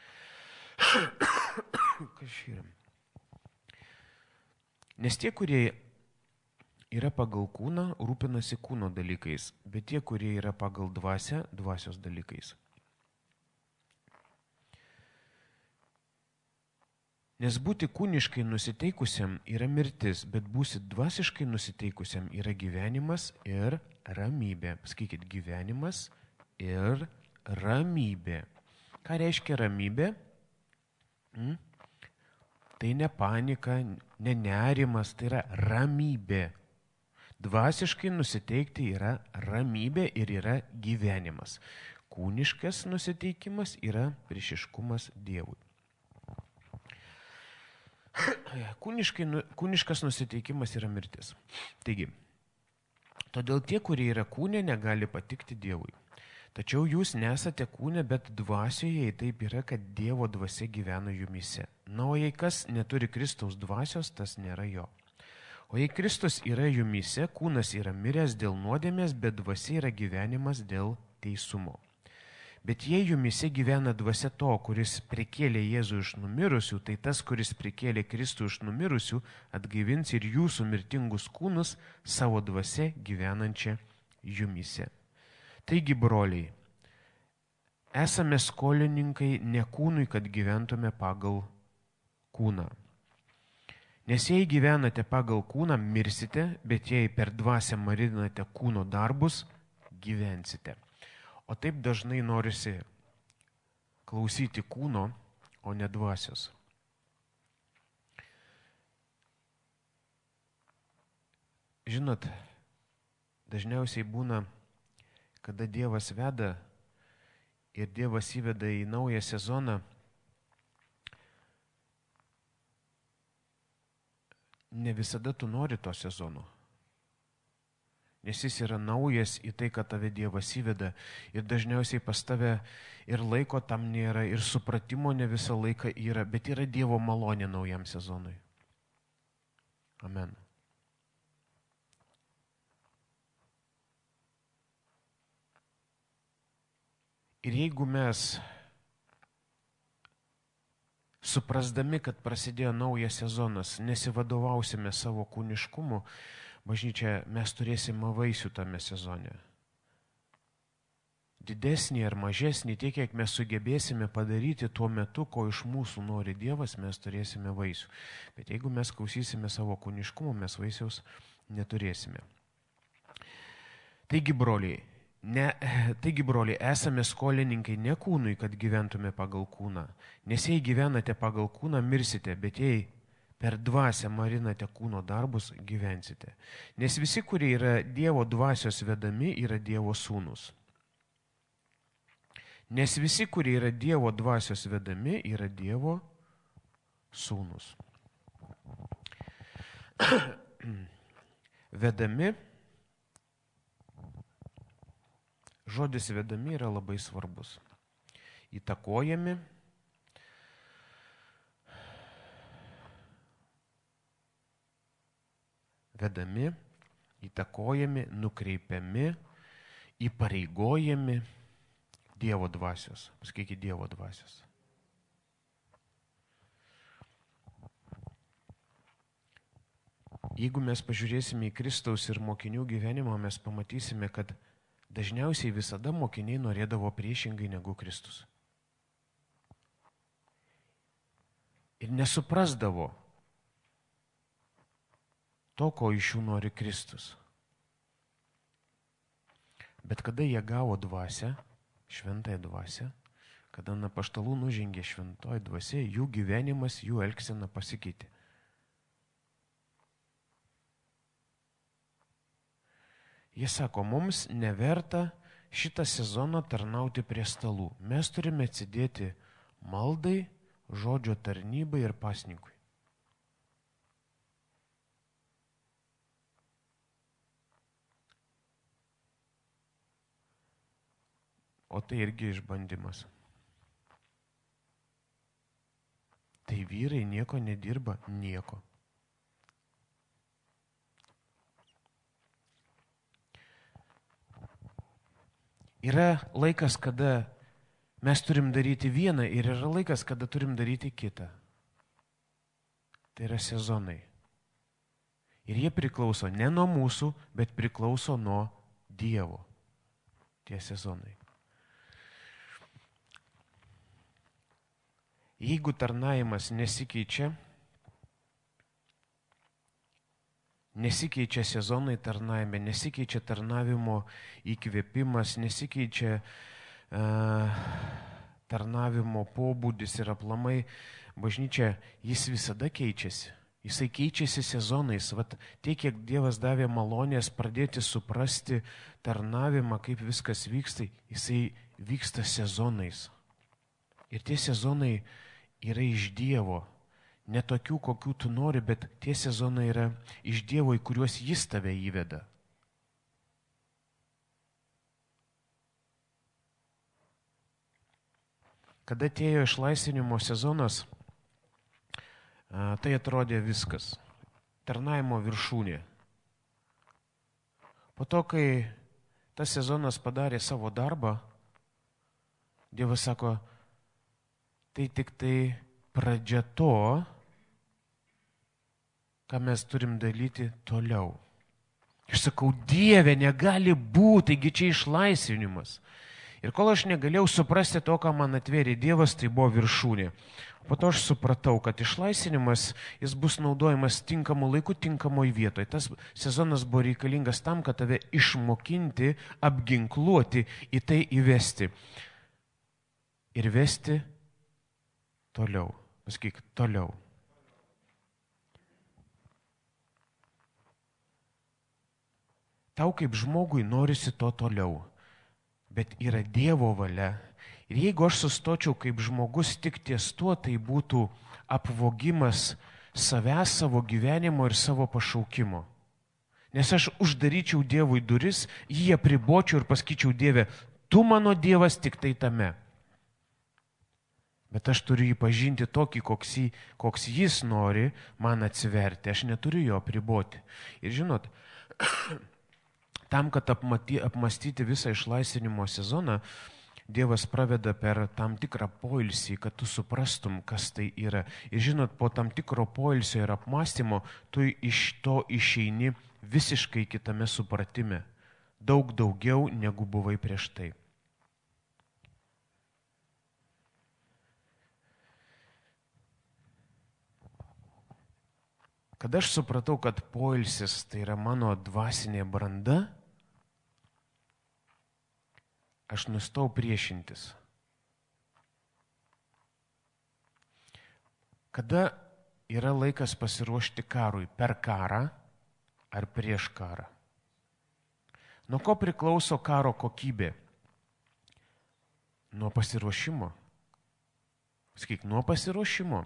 Kas yra? Nes tie, kurie yra pagal kūną, rūpinasi kūno dalykais, bet tie, kurie yra pagal dvasią, dvasios dalykais. Nes būti kūniškai nusiteikusiam yra mirtis, bet būsi dvasiškai nusiteikusiam yra gyvenimas ir ramybė. Pasakykit, gyvenimas ir ramybė. Ką reiškia ramybė? Tai ne panika, ne nerimas, tai yra ramybė. Dvasiškai nusiteikti yra ramybė ir yra gyvenimas. Kūniškas nusiteikimas yra priešiškumas Dievui. Kūniškas nusiteikimas yra mirtis. Taigi, todėl tie, kurie yra kūne, negali patikti Dievui. Tačiau jūs nesate kūne, bet dvasioje, taip yra, kad Dievo dvasia gyvena jumyse. Na, o jei kas neturi Kristaus dvasios, tas nėra jo. O jei Kristus yra jumyse, kūnas yra miręs dėl nuodėmės, bet dvasia yra gyvenimas dėl teisumo. Bet jei jumyse gyvena dvasia to, kuris prikėlė Jėzų iš numirusių, tai tas, kuris prikėlė Kristų iš numirusių, atgaivins ir jūsų mirtingus kūnus savo dvasia gyvenančią jumyse. Taigi, broliai, esame skolininkai ne kūnui, kad gyventume pagal kūną. Nes jei gyvenate pagal kūną, mirsite, bet jei per dvasią marinate kūno darbus, gyvensite. O taip dažnai norisi klausyti kūno, o ne dvasios. Žinot, dažniausiai būna, kada Dievas veda ir Dievas įveda į naują sezoną, ne visada tu nori to sezono. Nes jis yra naujas į tai, kad tave Dievas įveda ir dažniausiai pas tave ir laiko tam nėra, ir supratimo ne visą laiką yra, bet yra Dievo malonė naujam sezonui. Amen. Ir jeigu mes, suprasdami, kad prasidėjo naujas sezonas, nesivadovausime savo kūniškumu, bažnyčia, mes turėsime vaisių tame sezone. Didesnį ar mažesnį, tiek, kiek mes sugebėsime padaryti tuo metu, ko iš mūsų nori Dievas, mes turėsime vaisių. Bet jeigu mes klausysime savo kūniškumu, mes vaisiaus neturėsime. Taigi, broliai, esame skolininkai ne kūnui, kad gyventume pagal kūną. Nes jei gyvenate pagal kūną, mirsite, bet jei per dvasią marinate kūno darbus, gyvensite. Nes visi, kurie yra Dievo dvasios vedami, yra Dievo sūnūs. Nes visi, kurie yra Dievo dvasios vedami, yra Dievo sūnūs. Vedami. Žodis vedami yra labai svarbus. Įtakojami, vedami, įtakojami, nukreipiami, įpareigojami Dievo dvasios. Pasakykite Dievo dvasios. Jeigu mes pažiūrėsime į Kristaus ir mokinių gyvenimą, mes pamatysime, kad dažniausiai visada mokiniai norėdavo priešingai negu Kristus. Ir nesuprasdavo to, ko iš jų nori Kristus. Bet kada jie gavo dvasią, šventąją dvasią, kada ant apaštalų nužengė šventoji dvasia, jų gyvenimas, jų elgsena pasikeitė. Jie sako, mums neverta šitą sezoną tarnauti prie stalų. Mes turime atsidėti maldai, žodžio tarnybai ir pasninkui. O tai irgi išbandymas. Tai vyrai nieko nedirba, nieko. Yra laikas, kada mes turim daryti vieną ir yra laikas, kada turim daryti kitą. Tai yra sezonai. Ir jie priklauso ne nuo mūsų, bet priklauso nuo Dievo. Tie sezonai. Jeigu tarnavimas nesikeičia sezonai tarnavime, nesikeičia tarnavimo įkvėpimas, nesikeičia tarnavimo pobūdis ir aplamai, bažnyčia, jis visada keičiasi. Jisai keičiasi sezonais. Vat tiek, kiek Dievas davė malonės pradėti suprasti tarnavimą, kaip viskas vyksta, jisai vyksta sezonais. Ir tie sezonai yra iš Dievo. Ne tokių, kokių tu nori, bet tie sezonai yra iš Dievo, į kuriuos jis tave įveda. Kada atėjo išlaisvinimo sezonas, tai atrodė viskas. Tarnavimo viršūnė. Po to, kai tas sezonas padarė savo darbą, Dievas sako, tai tik tai pradžia to, ką mes turim daryti toliau. Aš sakau, Dieve, negali būti, taigi čia išlaisvinimas. Ir kol aš negalėjau suprasti to, ką man atvėrė Dievas, tai buvo viršūnė. Po to aš supratau, kad išlaisvinimas jis bus naudojamas tinkamu laiku, tinkamoje vietoje. Tas sezonas buvo reikalingas tam, kad tave išmokinti, apginkluoti, į tai įvesti. Ir vesti toliau. Pasakyk, toliau. Tau kaip žmogui norisi to toliau, bet yra Dievo valia. Ir jeigu aš sustočiau kaip žmogus tik ties tuo, tai būtų apvogimas savęs, savo gyvenimo ir savo pašaukimo. Nes aš uždaryčiau Dievui duris, jį apribočiau ir pasakyčiau Dieve, tu mano Dievas tik tai tame. Bet aš turiu jį pažinti tokį, koks jis nori man atsiverti. Aš neturiu jo apriboti. Ir žinot, tam, kad apmastyti visą išlaisvinimo sezoną, Dievas praveda per tam tikrą poilsį, kad tu suprastum, kas tai yra. Ir žinot, po tam tikro poilsio ir apmąstymo, tu iš to išeini visiškai kitame supratime. Daug daugiau, negu buvai prieš tai. Kada aš supratau, kad poilsis tai yra mano dvasinė branda, aš nustojau priešintis. Kada yra laikas pasiruošti karui? Per karą ar prieš karą? Nuo ko priklauso karo kokybė? Nuo pasiruošimo. Sakyk, nuo pasiruošimo.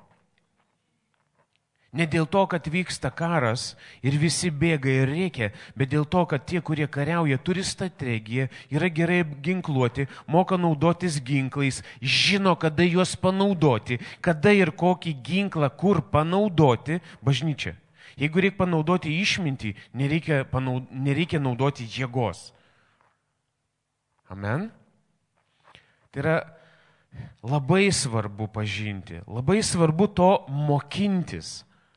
Ne dėl to, kad vyksta karas ir visi bėga ir reikia, bet dėl to, kad tie, kurie kariauja, turi strategiją, yra gerai ginkluoti, moka naudotis ginklais, žino, kada juos panaudoti, kada ir kokį ginklą, kur panaudoti bažnyčia. Jeigu reikia panaudoti išmintį, nereikia naudoti jėgos. Amen? Tai yra labai svarbu pažinti, labai svarbu to mokintis.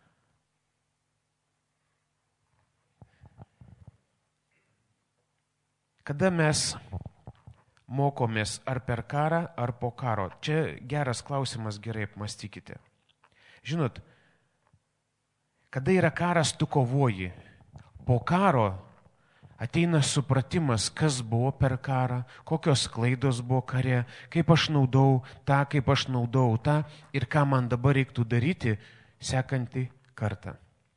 Kada mes mokomės ar per karą, ar po karo? Čia geras klausimas, gerai apmastykite. Žinot, kada yra karas, tu kovoji. Po karo ateina supratimas, kas buvo per karą, kokios klaidos buvo kare, kaip aš naudau tą ir ką man dabar reiktų daryti sekantį kartą.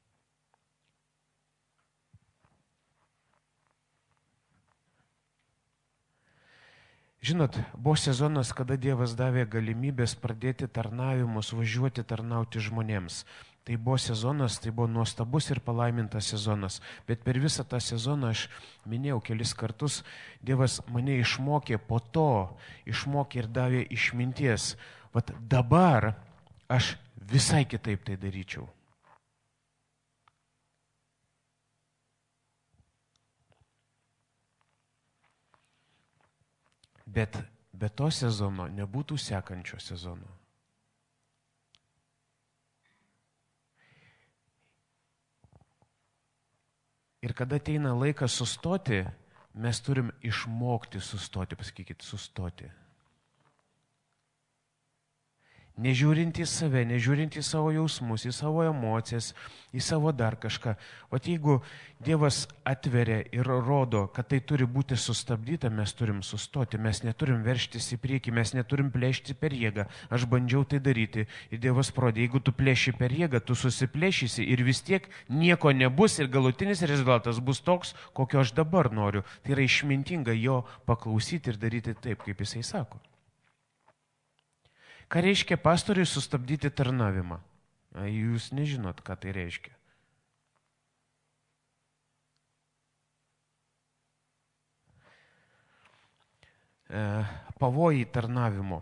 Žinot, buvo sezonas, kada Dievas davė galimybės pradėti tarnavimus, važiuoti tarnauti žmonėms. Tai buvo sezonas, tai buvo nuostabus ir palaimintas sezonas. Bet per visą tą sezoną, aš minėjau kelis kartus, Dievas mane išmokė, po to išmokė ir davė išminties. Vat dabar aš visai kitaip tai daryčiau. Bet be to sezono nebūtų sekančio sezono. Ir kada ateina laikas sustoti, mes turim išmokti sustoti, pasakykit, sustoti. Nežiūrint į save, nežiūrint į savo jausmus, į savo emocijas, į savo dar kažką. O jeigu Dievas atveria ir rodo, kad tai turi būti sustabdyta, mes turim sustoti, mes neturim verštis į priekį, mes neturim plėšti per jėgą. Aš bandžiau tai daryti ir Dievas parodė, jeigu tu plėši per jėgą, tu susiplėšysi ir vis tiek nieko nebus ir galutinis rezultatas bus toks, kokio aš dabar noriu. Tai yra išmintinga jo paklausyti ir daryti taip, kaip jisai sako. Ką reiškia pastoriui sustabdyti tarnavimą? Jūs nežinot, ką tai reiškia. Pavojai tarnavimo.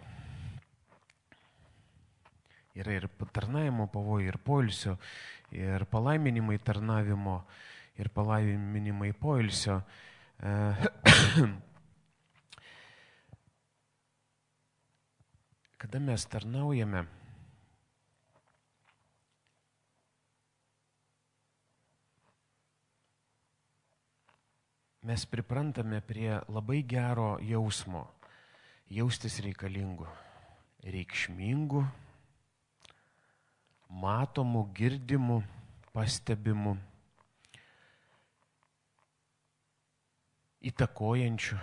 Yra ir tarnavimo pavojai, ir poilsio, ir palaiminimai tarnavimo, ir palaiminimai poilsio. Kada mes tarnaujame, mes priprantame prie labai gero jausmo. jaustis reikalingu, reikšmingu, matomu, girdimu, pastebimu, įtakojančiu,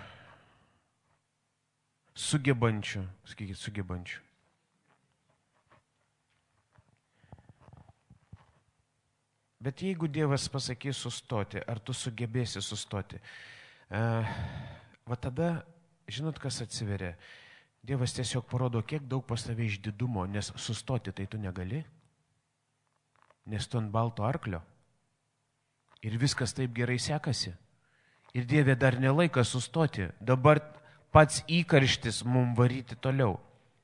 sugebančiu, sakykit, sugebančiu. Bet jeigu Dievas pasakys sustoti, ar tu sugebėsi sustoti, va tada, žinot, kas atsiveria? Dievas tiesiog parodo, kiek daug pas tave išdidumo, nes sustoti tai tu negali, nes tu ant balto arklio ir viskas taip gerai sekasi. Ir Dieve dar nelaikas sustoti, dabar pats įkarštis mum varyti toliau.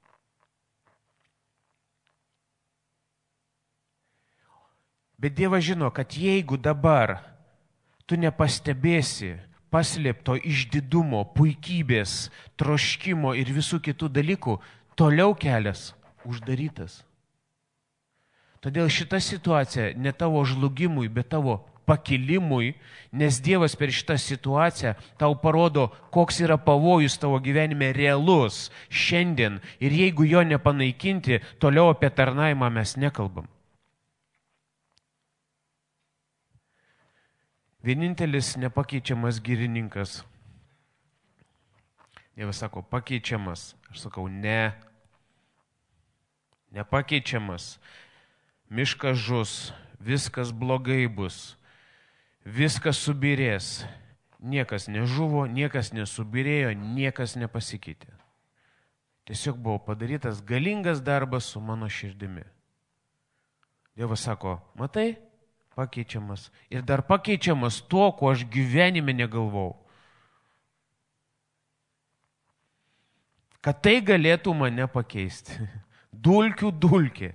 Bet Dievas žino, kad jeigu dabar tu nepastebėsi paslėpto išdidumo, puikybės, troškimo ir visų kitų dalykų, toliau kelias uždarytas. Todėl šita situacija ne tavo žlugimui, bet tavo pakilimui, nes Dievas per šitą situaciją tau parodo, koks yra pavojus tavo gyvenime realus šiandien. Ir jeigu jo nepanaikinti, toliau apie tarnavimą mes nekalbam. Vienintelis nepakeičiamas girininkas. Dievas sako, pakeičiamas. Aš sakau, ne. Nepakeičiamas. Miškas žus, viskas blogai bus, viskas subirės. Niekas nežuvo, niekas nesubirėjo, niekas nepasikeitė. Tiesiog buvo padarytas galingas darbas su mano širdimi. Dievas sako, matai? Pakeičiamas. Ir dar pakeičiamas to, ko aš gyvenime negalvau. Kad tai galėtų mane pakeisti. Dulkių dulkė.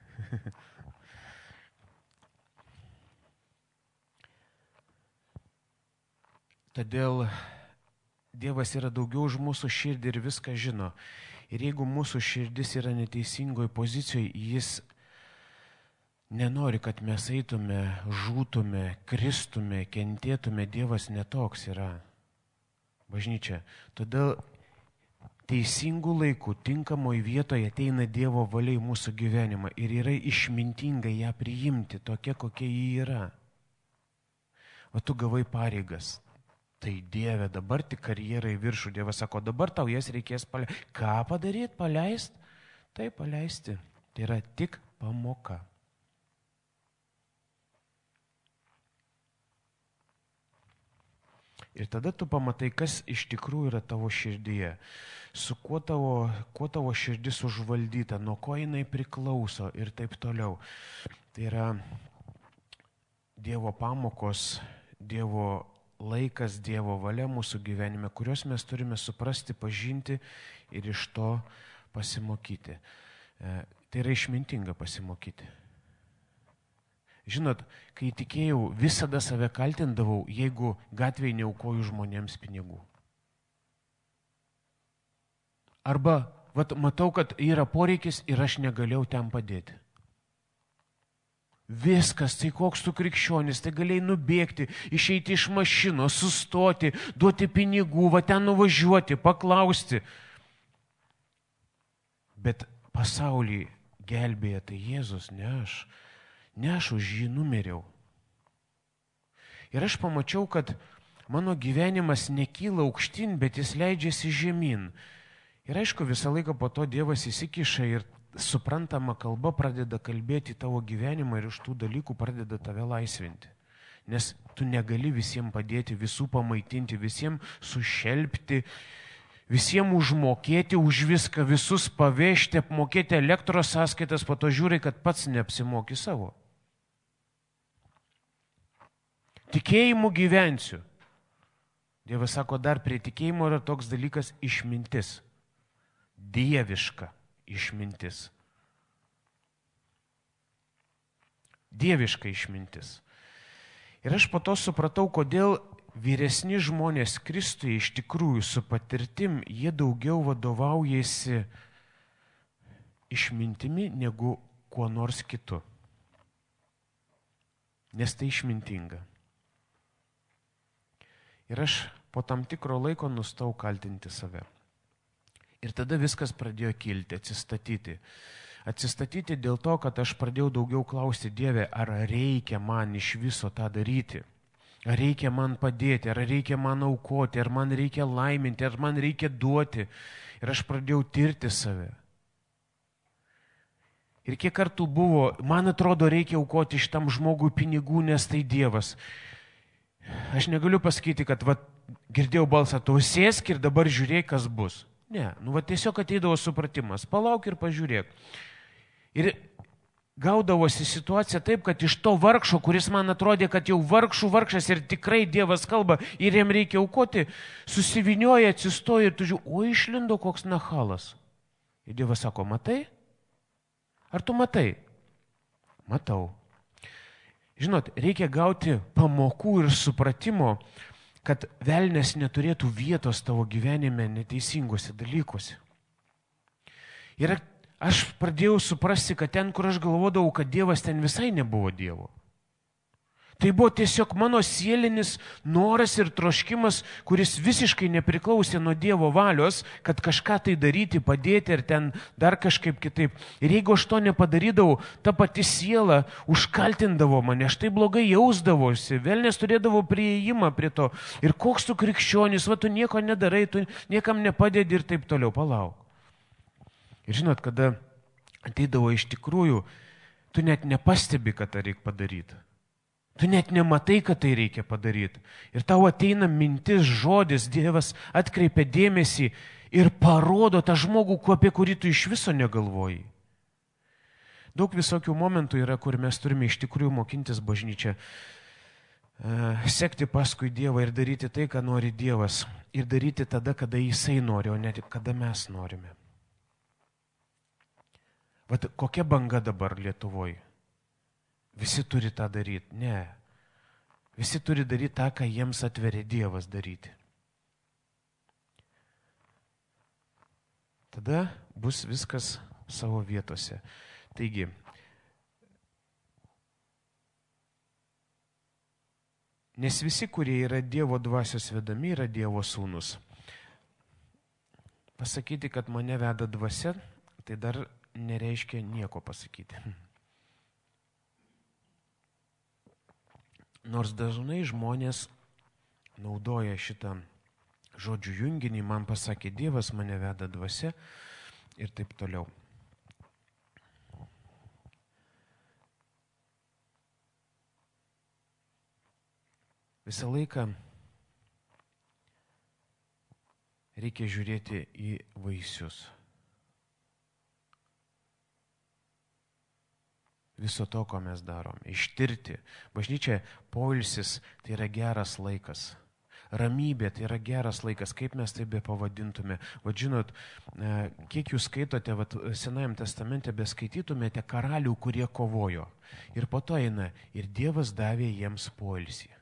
Todėl Dievas yra daugiau už mūsų širdį ir viską žino. Ir jeigu mūsų širdis yra neteisingoje pozicijoje, jis nenori, kad mes eitume, žūtume, kristume, kentėtume. Dievas netoks yra. Bažnyčia. Todėl teisingų laikų, tinkamoje vietoje ateina Dievo valia į mūsų gyvenimą ir yra išmintinga ją priimti tokia, kokia ji yra. O tu gavai pareigas. Tai Dieve, dabar tik karjerai viršų. Dievas sako, dabar tau jas reikės paleisti. Ką padaryti? Paleisti? Tai paleisti. Tai yra tik pamoka. Ir tada tu pamatai, kas iš tikrųjų yra tavo širdyje, su kuo tavo širdis užvaldyta, nuo ko jinai priklauso ir taip toliau. Tai yra Dievo pamokos, Dievo laikas, Dievo valia mūsų gyvenime, kurios mes turime suprasti, pažinti ir iš to pasimokyti. Tai yra išmintinga pasimokyti. Žinot, kai tikėjau, visada save kaltindavau, jeigu gatvėje neaukoju žmonėms pinigų. Arba matau, kad yra poreikis ir aš negalėjau ten padėti. Viskas, tai koks tu krikščionis, tai galėjai nubėgti, išeiti iš mašinos, sustoti, duoti pinigų, ten nuvažiuoti, paklausti. Bet pasaulį gelbėja tai Jėzus, ne aš. Ne aš už jį numeriau. Ir aš pamačiau, kad mano gyvenimas nekyla aukštyn, bet jis leidžiasi žemyn. Ir aišku, visą laiką po to Dievas įsikiša ir suprantama kalba pradeda kalbėti tavo gyvenimą ir iš tų dalykų pradeda tave laisvinti. Nes tu negali visiems padėti, visų pamaitinti, visiems sušelpti, visiems užmokėti už viską, visus pavežti, apmokėti elektros sąskaitas, po to žiūri, kad pats neapsimoki savo. Tikėjimu gyvensiu. Dievas sako, dar prie tikėjimo yra toks dalykas išmintis. Dieviška išmintis. Dieviška išmintis. Ir aš po to supratau, kodėl vyresni žmonės Kristuje iš tikrųjų su patirtim, jie daugiau vadovaujasi išmintimi negu kuo nors kitu. Nes tai išmintinga. Ir aš po tam tikro laiko nustau kaltinti save. Ir tada viskas pradėjo kilti, atsistatyti. Atsistatyti dėl to, kad aš pradėjau daugiau klausti Dieve, ar reikia man iš viso tą daryti. Ar reikia man padėti, ar reikia man aukoti, ar man reikia laiminti, ar man reikia duoti. Ir aš pradėjau tirti save. Ir kiek kartų buvo, man atrodo, reikia aukoti šitam žmogui pinigų, nes tai Dievas. Aš negaliu pasakyti, kad girdėjau balsą, tu sėsk ir dabar žiūrėk, kas bus. Ne, tiesiog ateidavo supratimas, palauk ir pažiūrėk. Ir gaudavosi situacija taip, kad iš to vargšo, kuris man atrodė, kad jau vargšas ir tikrai Dievas kalba ir jam reikia aukoti, susivinioja, atsistoja ir tu žiūrėjau, o išlindo koks nahalas. Ir Dievas sako, matai? Ar tu matai? Matau. Žinot, reikia gauti pamokų ir supratimo, kad velnias neturėtų vietos tavo gyvenime neteisingose dalykuose. Ir aš pradėjau suprasti, kad ten, kur aš galvodavau, kad Dievas ten visai nebuvo Dievo. Tai buvo tiesiog mano sielinis noras ir troškimas, kuris visiškai nepriklausė nuo Dievo valios, kad kažką tai daryti, padėti ir ten dar kažkaip kitaip. Ir jeigu aš to nepadarydavau, ta pati siela užkaltindavo mane, aš tai blogai jausdavosi, velnias turėdavo prieėjimą prie to. Ir koks tu krikščionis, tu nieko nedarai, tu niekam nepadedi ir taip toliau, palauk. Ir žinot, kada ateidavo iš tikrųjų, tu net nepastebi, kad tai reikia padaryti. Tu net nematai, kad tai reikia padaryti. Ir tau ateina mintis, žodis, Dievas atkreipia dėmesį ir parodo tą žmogų, apie kurį tu iš viso negalvoji. Daug visokių momentų yra, kur mes turime iš tikrųjų mokintis bažnyčią, sekti paskui Dievą ir daryti tai, ką nori Dievas. Ir daryti tada, kada Jisai nori, o ne kada mes norime. Kokia banga dabar Lietuvoje? Visi turi tą daryti. Ne. Visi turi daryti tą, ką jiems atveria Dievas daryti. Tada bus viskas savo vietose. Taigi, nes visi, kurie yra Dievo dvasios vedami, yra Dievo sūnus. Pasakyti, kad mane veda dvasia, tai dar nereiškia nieko pasakyti. Nors dažnai žmonės naudoja šitą žodžių junginį, man pasakė Dievas, mane veda dvasia ir taip toliau. Visą laiką reikia žiūrėti į vaisius. Viso to, ko mes darom. Ištirti. Bažnyčia poilsis tai yra geras laikas. Ramybė tai yra geras laikas, kaip mes tai be pavadintume. Žinot, kiek jūs skaitote, Senajame testamente beskaitytumėte karalių, kurie kovojo. Ir po to eina, ir Dievas davė jiems poilsį.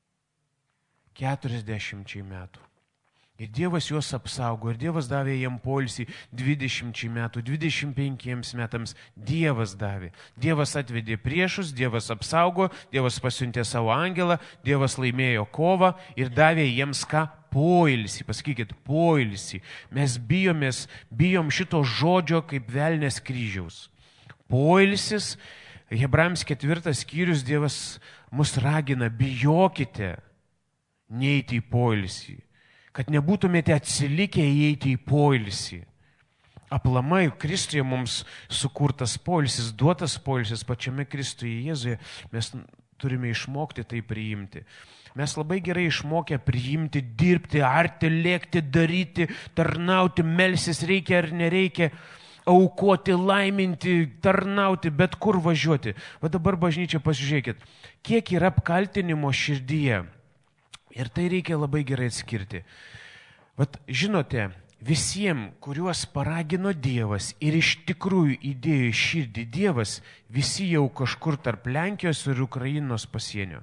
40 metų. Ir Dievas juos apsaugo, ir Dievas davė jiem poilsį 20 metų, 25 metams. Dievas davė. Dievas atvedė priešus, Dievas apsaugo, Dievas pasiuntė savo angelą, Dievas laimėjo kovą ir davė jiems ką? Poilsį. Pasakykit, poilsį. Mes bijom šito žodžio kaip velnės kryžiaus. Poilsis, Hebrajams 4 skyrius, Dievas mus ragina, bijokite neiti į poilsį. Kad nebūtumėte atsilikę įeiti į poilsį. Aplamai Kristuje mums sukurtas poilsis, duotas poilsis pačiame Kristuje Jėzuje, mes turime išmokti tai priimti. Mes labai gerai išmokę priimti, dirbti, arti, lėkti, daryti, tarnauti, melsis reikia ar nereikia, aukoti, laiminti, tarnauti, bet kur važiuoti. Dabar bažnyčia pasižiūrėkit, kiek yra apkaltinimo širdyje. Ir tai reikia labai gerai atskirti. Žinote, visiems, kuriuos paragino Dievas ir iš tikrųjų įdėjo į širdį Dievas, visi jau kažkur tarp Lenkijos ir Ukrainos pasienio.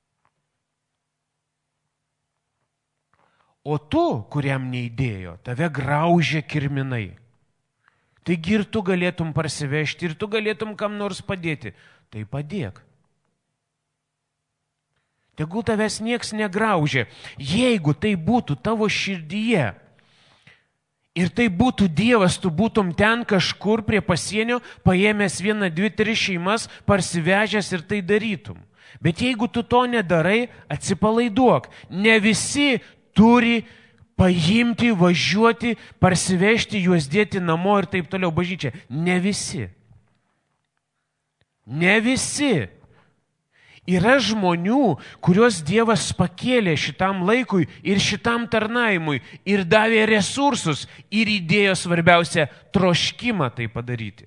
O tu, kuriam neįdėjo, tave graužia kirminai. Taigi ir tu galėtum parsivežti, ir tu galėtum kam nors padėti. Tai padėk. Tegul tavęs nieks negraužia. Jeigu tai būtų tavo širdyje Ir tai būtų Dievas, tu būtum ten kažkur prie pasienio, paėmęs 1, 2, 3 šeimas, parsivežęs ir tai darytum. Bet jeigu tu to nedarai, atsipalaiduok. Ne visi turi paimti, važiuoti, parsivežti, juos dėti namo ir taip toliau. Bažnyčia, ne visi. Ne visi. Yra žmonių, kuriuos Dievas pakėlė šitam laikui ir šitam tarnavimui ir davė resursus ir įdėjo svarbiausia troškimą tai padaryti.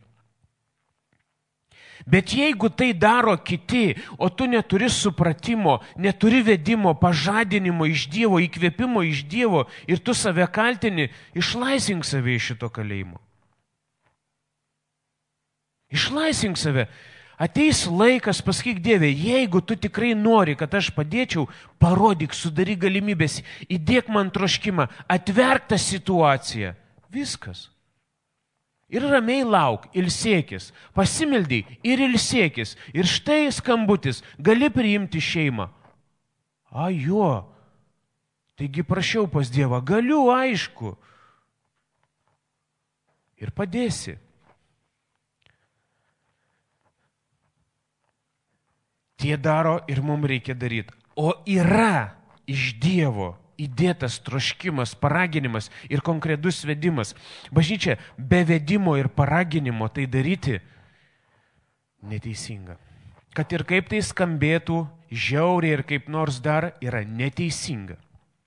Bet jeigu tai daro kiti, o tu neturi supratimo, neturi vedimo, pažadinimo iš Dievo, įkvėpimo iš Dievo ir tu save kaltini, išlaisvink save iš šito kalėjimo. Išlaisvink save. Ateis laikas, pasakyk Dieve, jeigu tu tikrai nori, kad aš padėčiau, parodyk, sudaryk galimybės, įdėk man troškimą, atverk tą situaciją. Viskas. Ir ramiai lauk, ilsėkis, pasimeldyk ir ilsėkis. Ir štai skambutis, gali priimti šeimą. Jo, taigi prašiau pas Dievą, galiu, aišku. Ir padėsi. Tie daro ir mums reikia daryti. O yra iš Dievo įdėtas troškimas, paraginimas ir konkretus vedimas. Bažnyčia, be vedimo ir paraginimo tai daryti neteisinga. Kad ir kaip tai skambėtų, žiauriai ir kaip nors dar yra neteisinga.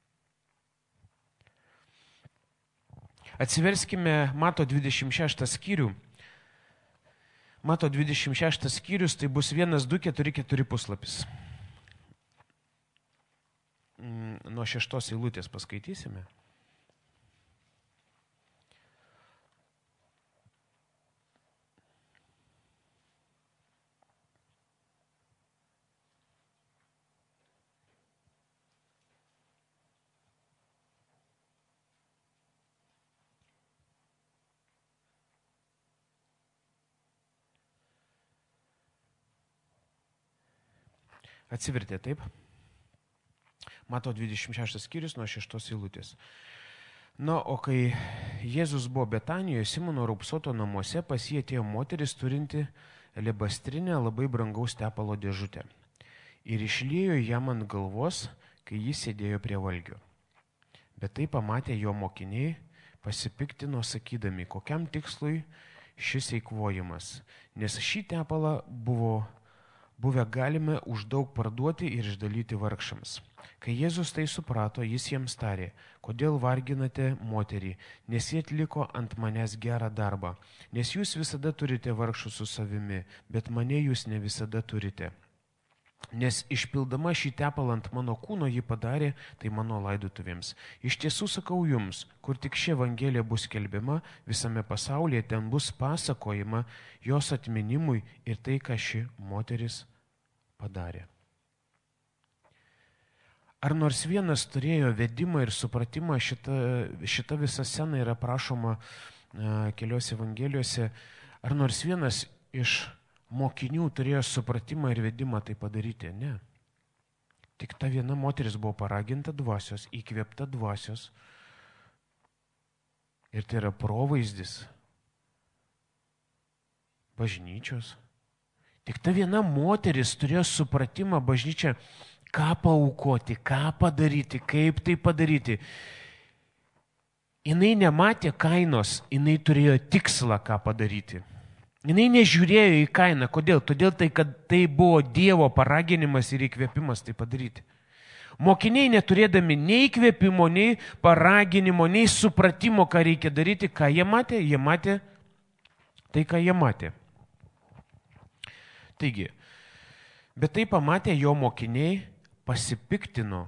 Atsiverskime Mato 26 skyrių. Mato 26 skyrius, tai bus 1, 2, 4, 4 puslapis. Nuo 6 eilutės paskaitysime. Atsivertė, taip? Mato 26 skyrius nuo 6 eilutės. O kai Jėzus buvo Betanijoje, Simono raupsuoto namuose, pas jį atėjo moteris turinti alebastrinę labai brangaus tepalo dėžutę. Ir išliejo jam ant galvos, kai jis sėdėjo prie valgio. Bet tai pamatė jo mokiniai, pasipiktino sakydami, kokiam tikslui šis eikvojimas, nes šį tepalą buvę galime už daug parduoti ir išdalyti vargšams. Kai Jėzus tai suprato, jis jiems tarė, kodėl varginate moterį, nes jie atliko ant manęs gerą darbą, nes jūs visada turite vargšų su savimi, bet mane jūs ne visada turite. Nes išpildama šį tepalą ant mano kūno jį padarė, tai mano laidotuvėms. Iš tiesų sakau jums, kur tik ši evangelija bus skelbiama visame pasaulyje, ten bus pasakojama jos atminimui ir tai, ką ši moteris padarė. Ar nors vienas turėjo vedimą ir supratimą, šita visa scena yra prašoma keliose evangelijose, ar nors vienas iš mokinių turėjo supratimą ir vedimą tai padaryti? Ne. Tik ta viena moteris buvo paraginta dvasios, įkvėpta dvasios. Ir tai yra provaizdis bažnyčios. Tik ta viena moteris turėjo supratimą bažnyčią, ką paaukoti, ką padaryti, kaip tai padaryti. Jinai nematė kainos, jinai turėjo tikslą, ką padaryti. Jinai nežiūrėjo į kainą. Kodėl? Todėl tai, kad tai buvo Dievo paraginimas ir įkvėpimas tai padaryti. Mokiniai neturėdami nei įkvėpimo, nei paraginimo, nei supratimo, ką reikia daryti, ką jie matė? Jie matė tai, ką jie matė. Taigi, bet tai pamatė jo mokiniai, pasipiktino.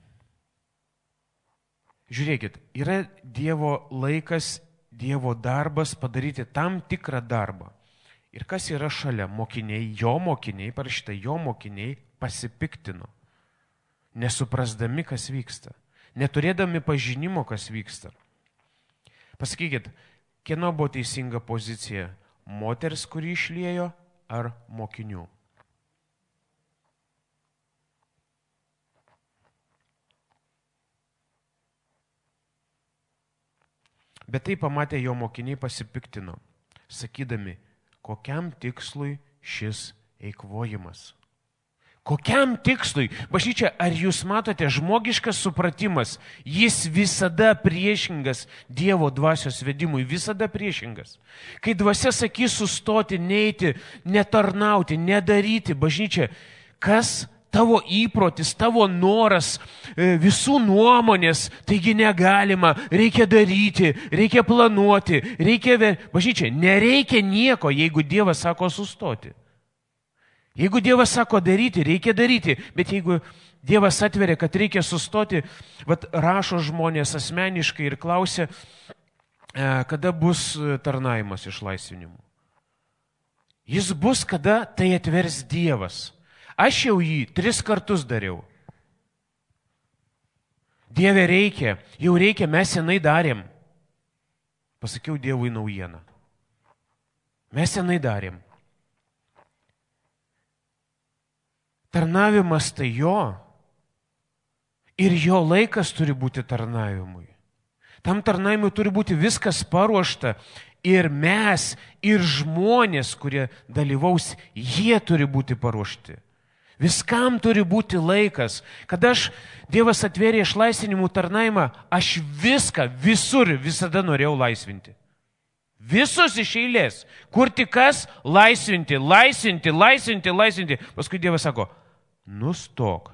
Žiūrėkit, yra Dievo laikas, Dievo darbas padaryti tam tikrą darbą. Ir kas yra šalia? Mokiniai, jo mokiniai, parašyta, jo mokiniai pasipiktino, nesuprasdami, kas vyksta, neturėdami pažinimo, kas vyksta. Pasakykit, kieno buvo teisinga pozicija? Moters, kuri išliejo, ar mokinių? Bet tai pamatę jo mokiniai pasipiktino, sakydami, kokiam tikslui šis eikvojimas. Kokiam tikslui? Bažnyčia, ar jūs matote, žmogiškas supratimas, jis visada priešingas Dievo dvasios vedimui, visada priešingas. Kai dvasia sakys sustoti, neiti, netarnauti, nedaryti, bažnyčia, kas tavo įprotis, tavo noras, visų nuomonės, taigi negalima, reikia daryti, reikia planuoti, bažnyčia, nereikia nieko, jeigu Dievas sako sustoti. Jeigu Dievas sako daryti, reikia daryti, bet jeigu Dievas atveria, kad reikia sustoti, rašo žmonės asmeniškai ir klausia, kada bus tarnavimas išlaisvinimu. Jis bus, kada tai atvers Dievas. Aš jau jį 3 kartus dariau. Dieve reikia, jau reikia, mes senai darėm. Pasakiau Dievui naujieną. Mes senai darėm. Tarnavimas tai jo ir jo laikas turi būti tarnavimui. Tam tarnavimui turi būti viskas paruošta ir mes, ir žmonės, kurie dalyvaus, jie turi būti paruošti. Viskam turi būti laikas. Kada Dievas atvėrė išlaisvinimų tarnavimą, aš visada norėjau laisvinti. Visus iš eilės. Kur tik kas, laisvinti. Paskui Dievas sako, nustok.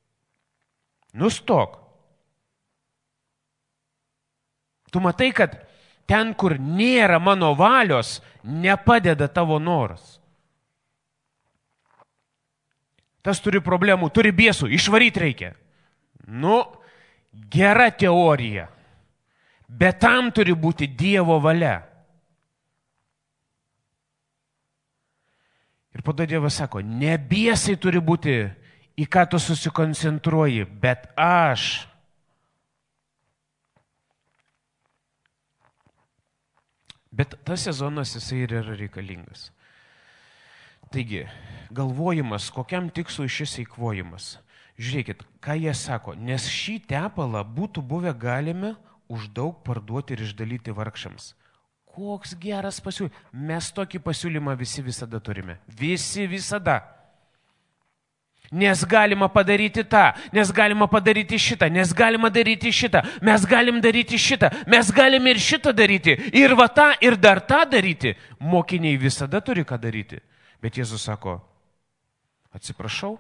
Tu matai, kad ten, kur nėra mano valios, nepadeda tavo noras. Tas turi problemų, turi biesų, išvaryti reikia. Gera teorija. Bet tam turi būti Dievo valia. Ir tada Dievas sako, ne biesai turi būti, į ką tu susikoncentruoji, bet aš. Bet tas sezonas jisai ir yra reikalingas. Taigi, galvojimas, kokiam tikslui šis eikvojimas. Žiūrėkit, ką jie sako, nes šį tepalą būtų buvę galime už daug parduoti ir išdalyti vargšams. Koks geras pasiūlymas. Mes tokį pasiūlymą visi visada turime. Visi visada. Nes galima padaryti tą, nes galima padaryti šitą, nes galima daryti šitą, mes galim daryti šitą, mes galim ir šitą daryti, ir va tą, ir dar tą daryti. Mokiniai visada turi ką daryti. Bet Jėzus sako, atsiprašau,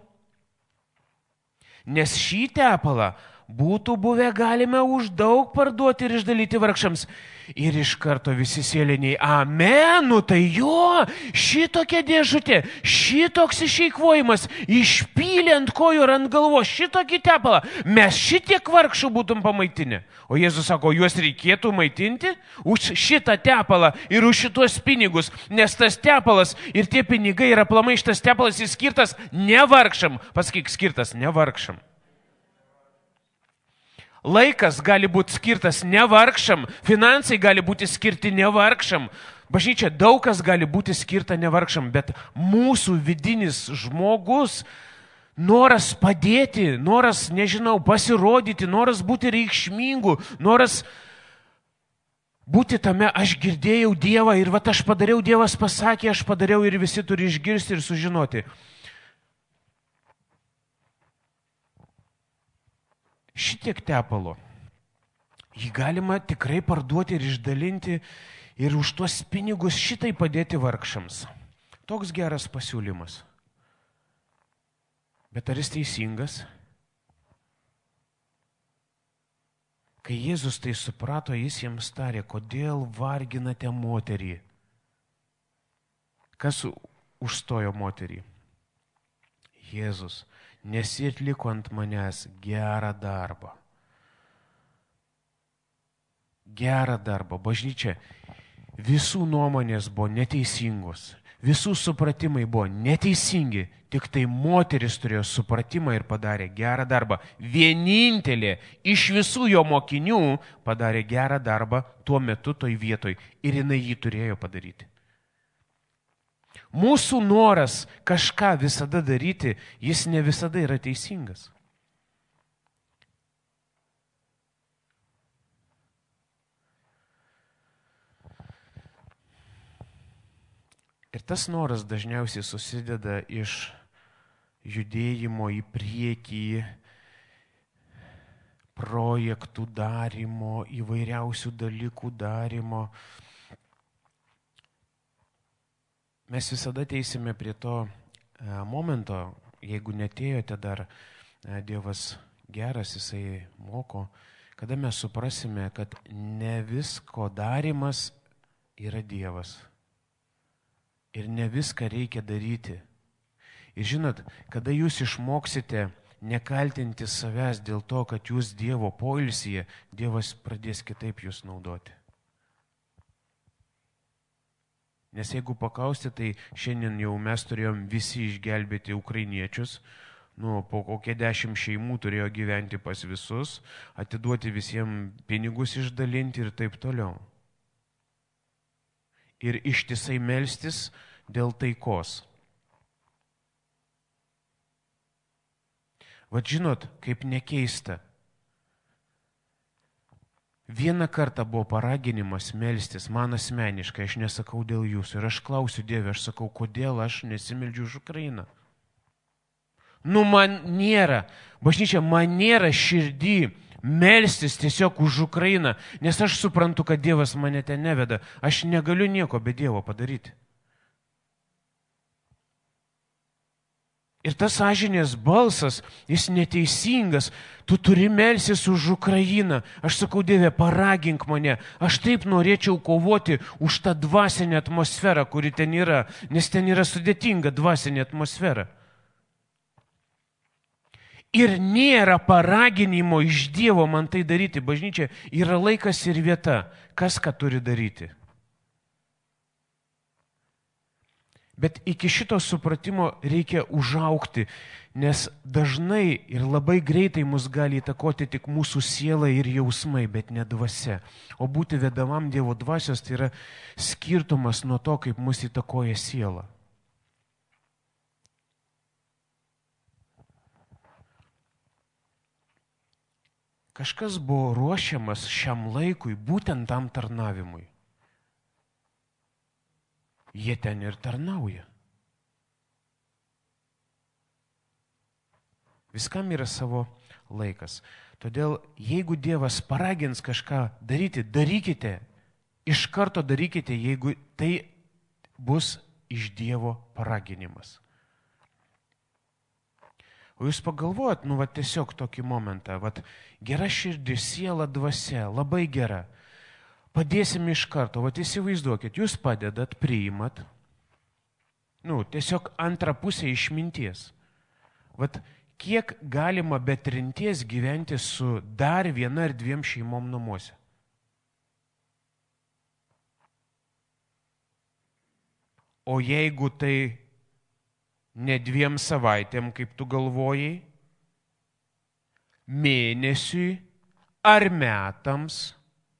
nes šį tepalą būtų buvę galime už daug parduoti ir išdalyti vargšams. Ir iš karto visi sėliniai, amen, tai jo, šitokia dėžutė, šitoks išeikvojimas, išpylė ant kojų ir ant galvos šitokį tepalą, mes šitiek vargšų būtum pamaitinę. O Jėzus sako, juos reikėtų maitinti už šitą tepalą ir už šitos pinigus, nes tas tepalas ir tie pinigai yra aplamai šitas tepalas jis skirtas ne vargšam, pasakyk, skirtas ne vargšam. Laikas gali būti skirtas ne vargšam, finansai gali būti skirti ne vargšam, bažnyčia daug kas gali būti skirta ne vargšam, bet mūsų vidinis žmogus, noras padėti, noras, pasirodyti, noras būti reikšmingu, noras būti tame, aš girdėjau Dievą ir aš padariau, Dievas pasakė, aš padariau ir visi turi išgirsti ir sužinoti. Šitiek tepalo, jį galima tikrai parduoti ir išdalinti ir už tuos pinigus šitai padėti vargšams. Toks geras pasiūlymas. Bet ar jis teisingas? Kai Jėzus tai suprato, jis jiems tarė, kodėl varginate moterį? Kas užstojo moterį? Jėzus. Nes ji atliko ant manęs gerą darbą. Gerą darbą. Bažnyčia, visų nuomonės buvo neteisingos, visų supratimai buvo neteisingi, tik tai moteris turėjo supratimą ir padarė gerą darbą. Vienintelė iš visų jo mokinių padarė gerą darbą tuo metu toj vietoj ir jinai jį turėjo padaryti. Mūsų noras kažką visada daryti, jis ne visada yra teisingas. Ir tas noras dažniausiai susideda iš judėjimo į priekį, projektų darimo, įvairiausių dalykų darimo. Mes visada ateisime prie to momento, jeigu netėjote dar, Dievas geras, Jisai moko, kada mes suprasime, kad ne visko darimas yra Dievas. Ir ne viską reikia daryti. Ir žinot, kada jūs išmoksite nekaltinti savęs dėl to, kad jūs Dievo poilsyje, Dievas pradės kitaip jūs naudoti. Nes jeigu paklausti, tai šiandien jau mes turėjom visi išgelbėti ukrainiečius, po kokie 10 šeimų turėjo gyventi pas visus, atiduoti visiems pinigus išdalinti ir taip toliau. Ir ištisai melstis dėl taikos. Vat žinot, kaip nekeista. Vieną kartą buvo paraginimas melstis, man asmeniškai, aš nesakau dėl jūsų. Ir aš klausiu Dievę, aš sakau, kodėl aš nesimeldžiu už Ukrainą. Man nėra, bažnyčia, man nėra širdį melstis tiesiog už Ukrainą, nes aš suprantu, kad Dievas mane ten neveda. Aš negaliu nieko be Dievo padaryti. Ir tas sąžinės balsas, jis neteisingas, tu turi melstis už Ukrainą. Aš sakau, Dieve, paragink mane, aš taip norėčiau kovoti už tą dvasinę atmosferą, kuri ten yra, nes ten yra sudėtinga dvasinė atmosfera. Ir nėra paraginimo iš Dievo man tai daryti. Bažnyčia, yra laikas ir vieta, kas ką turi daryti. Bet iki šito supratimo reikia užaugti, nes dažnai ir labai greitai mus gali įtakoti tik mūsų siela ir jausmai, bet ne dvasia. O būti vedamam Dievo dvasios tai yra skirtumas nuo to, kaip mus įtakoja siela. Kažkas buvo ruošiamas šiam laikui, būtent tam tarnavimui. Jie ten ir tarnauja. Viskam yra savo laikas. Todėl, jeigu Dievas paragins kažką daryti, darykite. Iš karto darykite, jeigu tai bus iš Dievo paraginimas. O jūs pagalvojat, tiesiog tokį momentą, gera širdis, siela, dvasia, labai gera. Padėsim iš karto, įsivaizduokit, jūs padedat, priimat, tiesiog antrą pusę išminties. Kiek galima be trinties gyventi su dar viena ar dviem šeimom namuose? O jeigu tai ne 2 savaitėm, kaip tu galvojai, mėnesiui ar metams?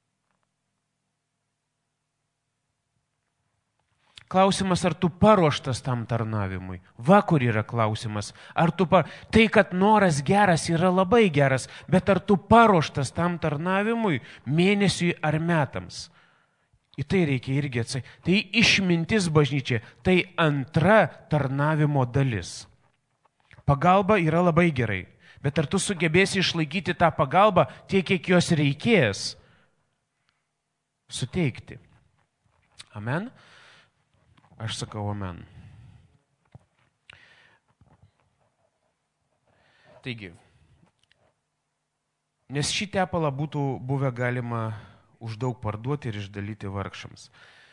Klausimas, ar tu paruoštas tam tarnavimui? Kur yra klausimas. Tai, kad noras geras, yra labai geras, bet ar tu paruoštas tam tarnavimui mėnesiui ar metams? Į tai reikia irgi atsakyti. Tai išmintis bažnyčia, tai antra tarnavimo dalis. Pagalba yra labai gerai, bet ar tu sugebėsi išlaikyti tą pagalbą tiek, kiek jos reikės suteikti? Amen? Aš sakau amen. Taigi, nes šį tepalą būtų buvę galima už daug parduoti ir išdalyti vargšams.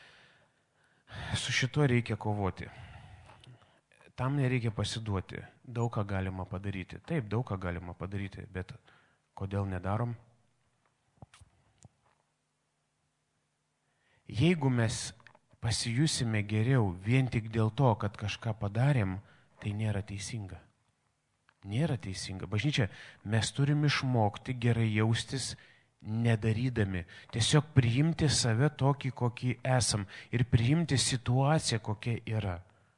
Su šituo reikia kovoti. Tam nereikia pasiduoti. Daug ką galima padaryti. Taip, daug ką galima padaryti, bet kodėl nedarom? Jeigu mes pasijusime geriau vien tik dėl to, kad kažką padarėm, tai nėra teisinga. Nėra teisinga. Bažnyčia, mes turim išmokti gerai jaustis nedarydami. Tiesiog priimti save tokį, kokį esam ir priimti situaciją, kokia yra.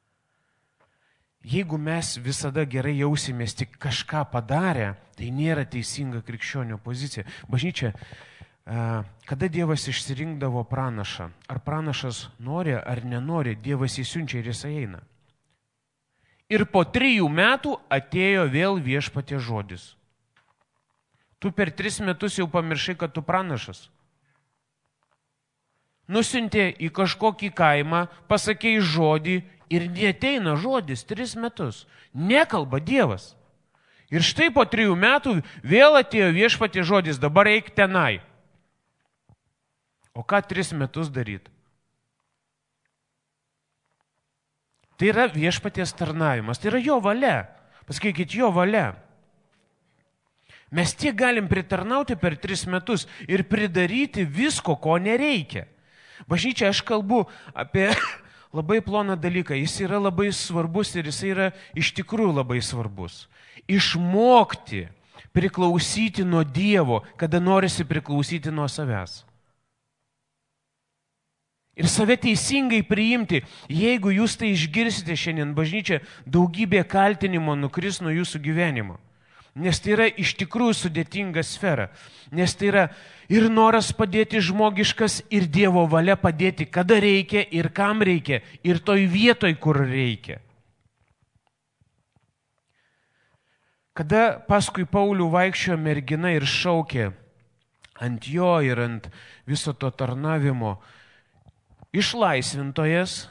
Jeigu mes visada gerai jausimės tik kažką padarę, tai nėra teisinga krikščionio pozicija. Bažnyčia, kada Dievas išsirinkdavo pranašą. Ar pranašas nori ar nenori, Dievas įsiunčia ir jis eina. Ir po 3 metų atėjo vėl viešpaties žodis. Tu per 3 metus jau pamiršai, kad tu pranašas. Nusintė į kažkokį kaimą, pasakei žodį ir neateina žodis 3 metus. Nekalba Dievas. Ir štai po 3 metų vėl atėjo viešpaties žodis, dabar eik tenai. O ką 3 metus daryti? Tai yra viešpaties tarnavimas, tai yra jo valia. Pasakykit, jo valia. Mes tiek galim pritarnauti per 3 metus ir pridaryti visko, ko nereikia. Bažnyčia, aš kalbu apie labai ploną dalyką. Jis yra labai svarbus ir jis yra iš tikrųjų labai svarbus. Išmokti priklausyti nuo Dievo, kada norisi priklausyti nuo savęs. Ir save teisingai priimti. Jeigu jūs tai išgirsite šiandien, bažnyčia, daugybė kaltinimo nukris nuo jūsų gyvenimo. Nes tai yra iš tikrųjų sudėtinga sfera. Nes tai yra ir noras padėti žmogiškas, ir Dievo valia padėti, kada reikia ir kam reikia, ir toj vietoj, kur reikia. Kada paskui Paulių vaikščiojo mergina ir šaukė ant jo ir ant viso to tarnavimo, išlaisvintojas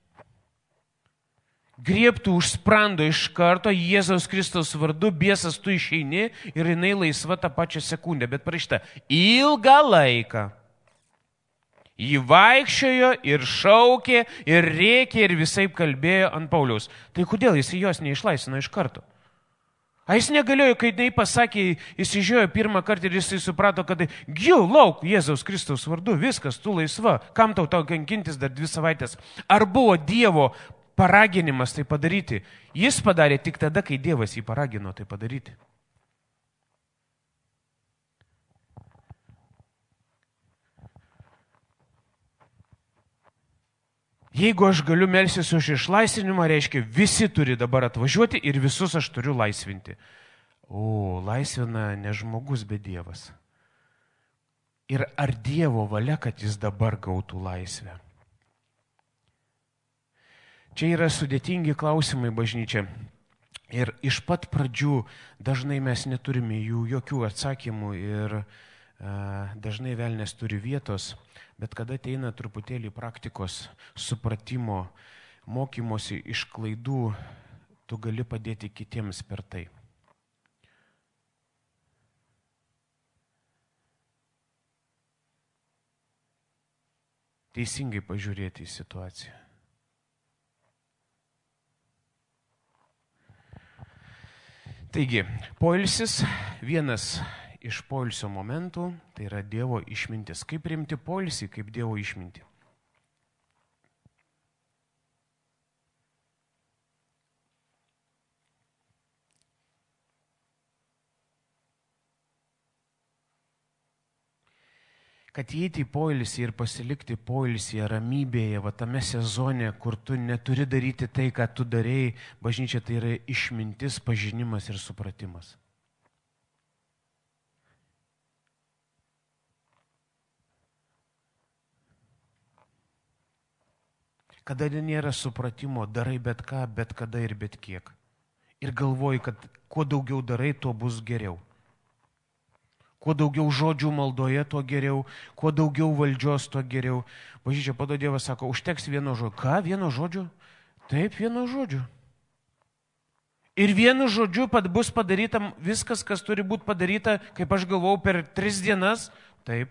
griebtų už sprando iš karto Jėzaus Kristaus vardu, biesas tu išeini ir jinai laisva tą pačią sekundę. Bet parašyta, ilgą laiką. Ji vaikščiojo ir šaukė ir rėkė ir visaip kalbėjo ant Pauliaus. Tai kodėl jis jos neišlaisvino iš karto? A jis negalėjo, kai jinai pasakė, jis įžiūrėjo 1 kartą ir jis suprato, kad lauk Jėzaus Kristaus vardu, viskas, tu laisva, kam tau kankintis dar 2 savaitės? Ar buvo Dievo paraginimas tai padaryti? Jis padarė tik tada, kai Dievas jį paragino tai padaryti. Jeigu aš galiu melsis už išlaisvinimą, reiškia, visi turi dabar atvažiuoti ir visus aš turiu laisvinti. O, laisvina ne žmogus, bet Dievas. Ir ar Dievo valia, kad jis dabar gautų laisvę? Čia yra sudėtingi klausimai, bažnyčia. Ir iš pat pradžių dažnai mes neturime jų jokių atsakymų ir dažnai velnės turi vietos, bet kada ateina truputėlį praktikos, supratimo, mokymosi iš klaidų, tu gali padėti kitiems per tai. Teisingai pažiūrėti į situaciją. Taigi, poilsis, vienas iš poilsio momentų, tai yra Dievo išmintis. Kaip priimti poilsį, kaip Dievo išmintį? Kad įeiti į poilsį ir pasilikti poilsyje, ramybėje, va tame sezone, kur tu neturi daryti tai, ką tu darėjai, bažnyčia tai yra išmintis, pažinimas ir supratimas. Kada nėra supratimo, darai bet ką, bet kada ir bet kiek. Ir galvoji, kad kuo daugiau darai, tuo bus geriau. Kuo daugiau žodžių maldoje, tuo geriau. Kuo daugiau valdžios, tuo geriau. Bažnyčia, po to Dievas sako, užteks vieno žodžio. Ką? Vieno žodžio? Taip, vieno žodžio. Ir vienu žodžiu bus padaryta viskas, kas turi būti padaryta, kaip aš galvau, per 3 dienas. Taip.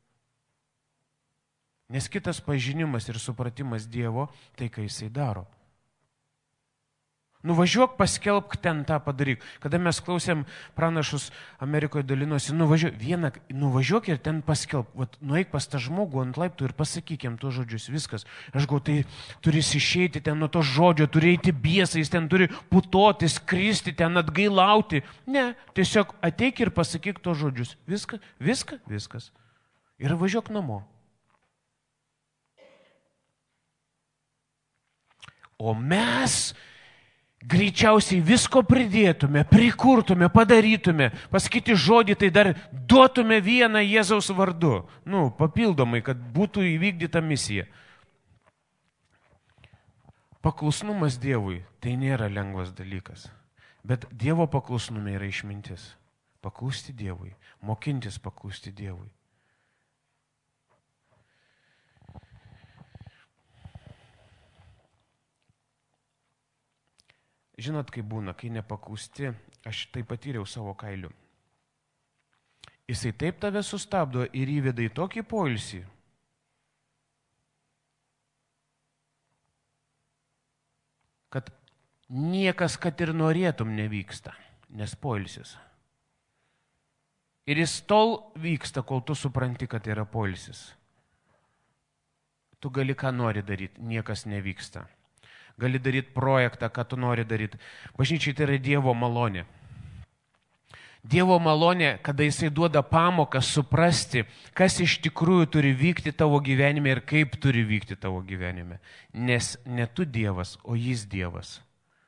Nes kitas pažinimas ir supratimas Dievo, tai ką Jisai daro. Nuvažiuok, paskelbk ten tą padaryk. Kada mes klausėm pranašus Amerikoje dalinosi, nuvažiuok ir ten paskelbk. Vat, nueik pas tą žmogų ant laiptų ir pasakykim tuos žodžius, viskas. Aš galvoju, tai turi išeiti ten nuo to žodžio, turi eiti biesais, ten turi putoti, skristi, ten atgailauti. Ne, tiesiog ateik ir pasakyk tuos žodžius. Viskas. Ir važiuok namo. O mes greičiausiai visko pridėtume, prikurtume, padarytume, pasakyti žodį, tai dar duotume vieną Jėzaus vardu. Papildomai, kad būtų įvykdyta misija. Paklusnumas Dievui tai nėra lengvas dalykas, bet Dievo paklusnume yra išmintis. Paklusti Dievui, mokintis paklusti Dievui. Žinot, kaip būna, kai nepaklusti, aš tai patyriau savo kailiu. Jisai taip tave sustabdo ir įveda į tokį poilsį, kad niekas, kad ir norėtum, nevyksta, nes poilsis. Ir jis tol vyksta, kol tu supranti, kad tai yra poilsis. Tu gali ką nori daryti, niekas nevyksta. Gali daryti projektą, ką tu nori daryti. Bažnyčiai tai yra Dievo malonė. Dievo malonė, kada jisai duoda pamoką suprasti, kas iš tikrųjų turi vykti tavo gyvenime ir kaip turi vykti tavo gyvenime. Nes ne tu Dievas, o jis Dievas.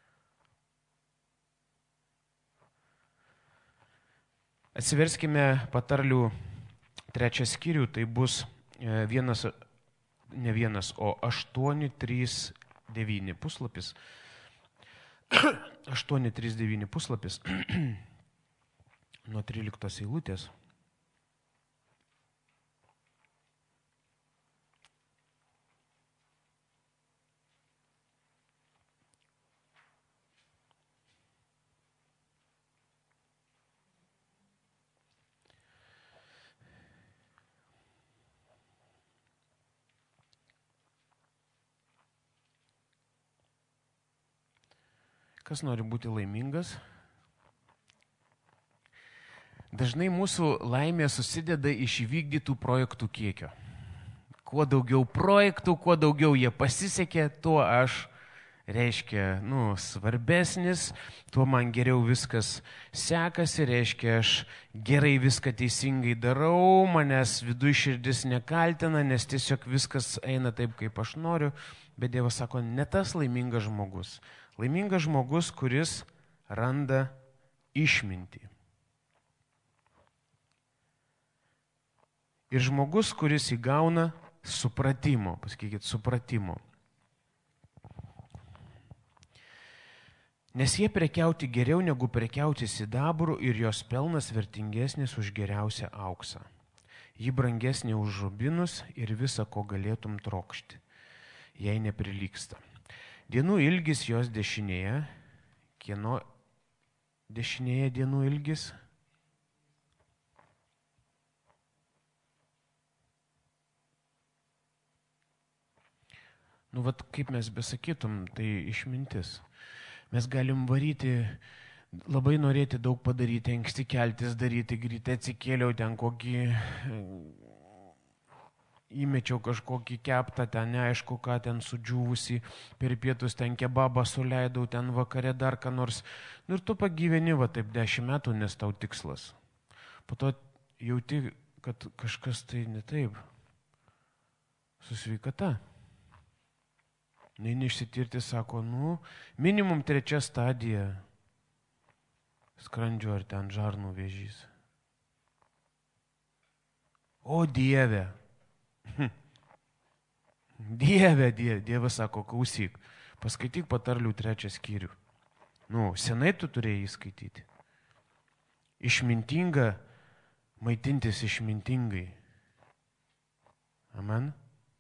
Atsiverskime Patarlių 3 skyrių, tai bus 839 puslapis. 839 puslapis nuo 13 eilutės. Kas nori būti laimingas? Dažnai mūsų laimė susideda iš įvykdytų projektų kiekio. Kuo daugiau projektų, kuo daugiau jie pasisekė, tuo aš, svarbesnis, tuo man geriau viskas sekasi, aš gerai viską teisingai darau, manęs viduj širdis nekaltina, nes tiesiog viskas eina taip, kaip aš noriu. Bet Dievas sako, ne tas laimingas žmogus. Laimingas žmogus, kuris randa išmintį. Ir žmogus, kuris įgauna supratimo, pasakykit, supratimo. Nes jie prekiauti geriau negu prekiauti sidabrų ir jos pelnas vertingesnis už geriausią auksą. Ji brangesnė už rubinus ir visa, ko galėtum trokšti. Jai neprilygsta. Dienų ilgis jos dešinėje. Kieno dešinėje dienų ilgis? Vat kaip mes besakytum, tai išmintis. Mes galim varyti, labai norėti daug padaryti, anksti keltis daryti, gryte atsikėliau ten įmečiau kažkokį keptą, ten neaišku ką, ten sudžiūvusi, per pietus ten kebabą suleidau, ten vakare dar ką nors. Ir tu pagyveni taip 10 metų, nes tau tikslas. Po to jauti, kad kažkas tai ne taip. Su sveikata. Neini išsitirti, sako, minimum 3 stadija skrandžio ar ten žarnų vėžys. O Dieve! Dievas sako, klausyk, paskaityk Patarlių 3 skyrių. Senai tu turėjai skaityti. Išmintinga maitintis išmintingai. Amen.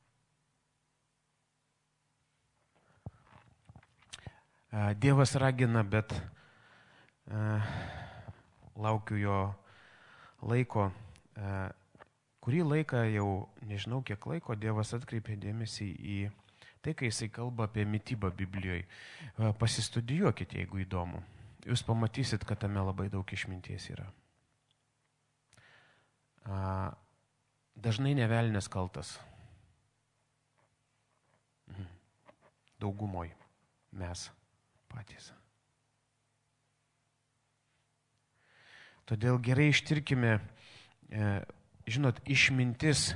Dievas ragina, bet laukiu jo laiko. Kurį laiką, jau nežinau kiek laiko, Dievas atkreipė dėmesį į tai, kai jisai kalba apie mitybą Biblijoje. Pasistudijuokit, jeigu įdomu. Jūs pamatysit, kad tame labai daug išminties yra. Dažnai ne velnias kaltas. Daugumoj mes patys. Todėl gerai ištirkime, žinot, išmintis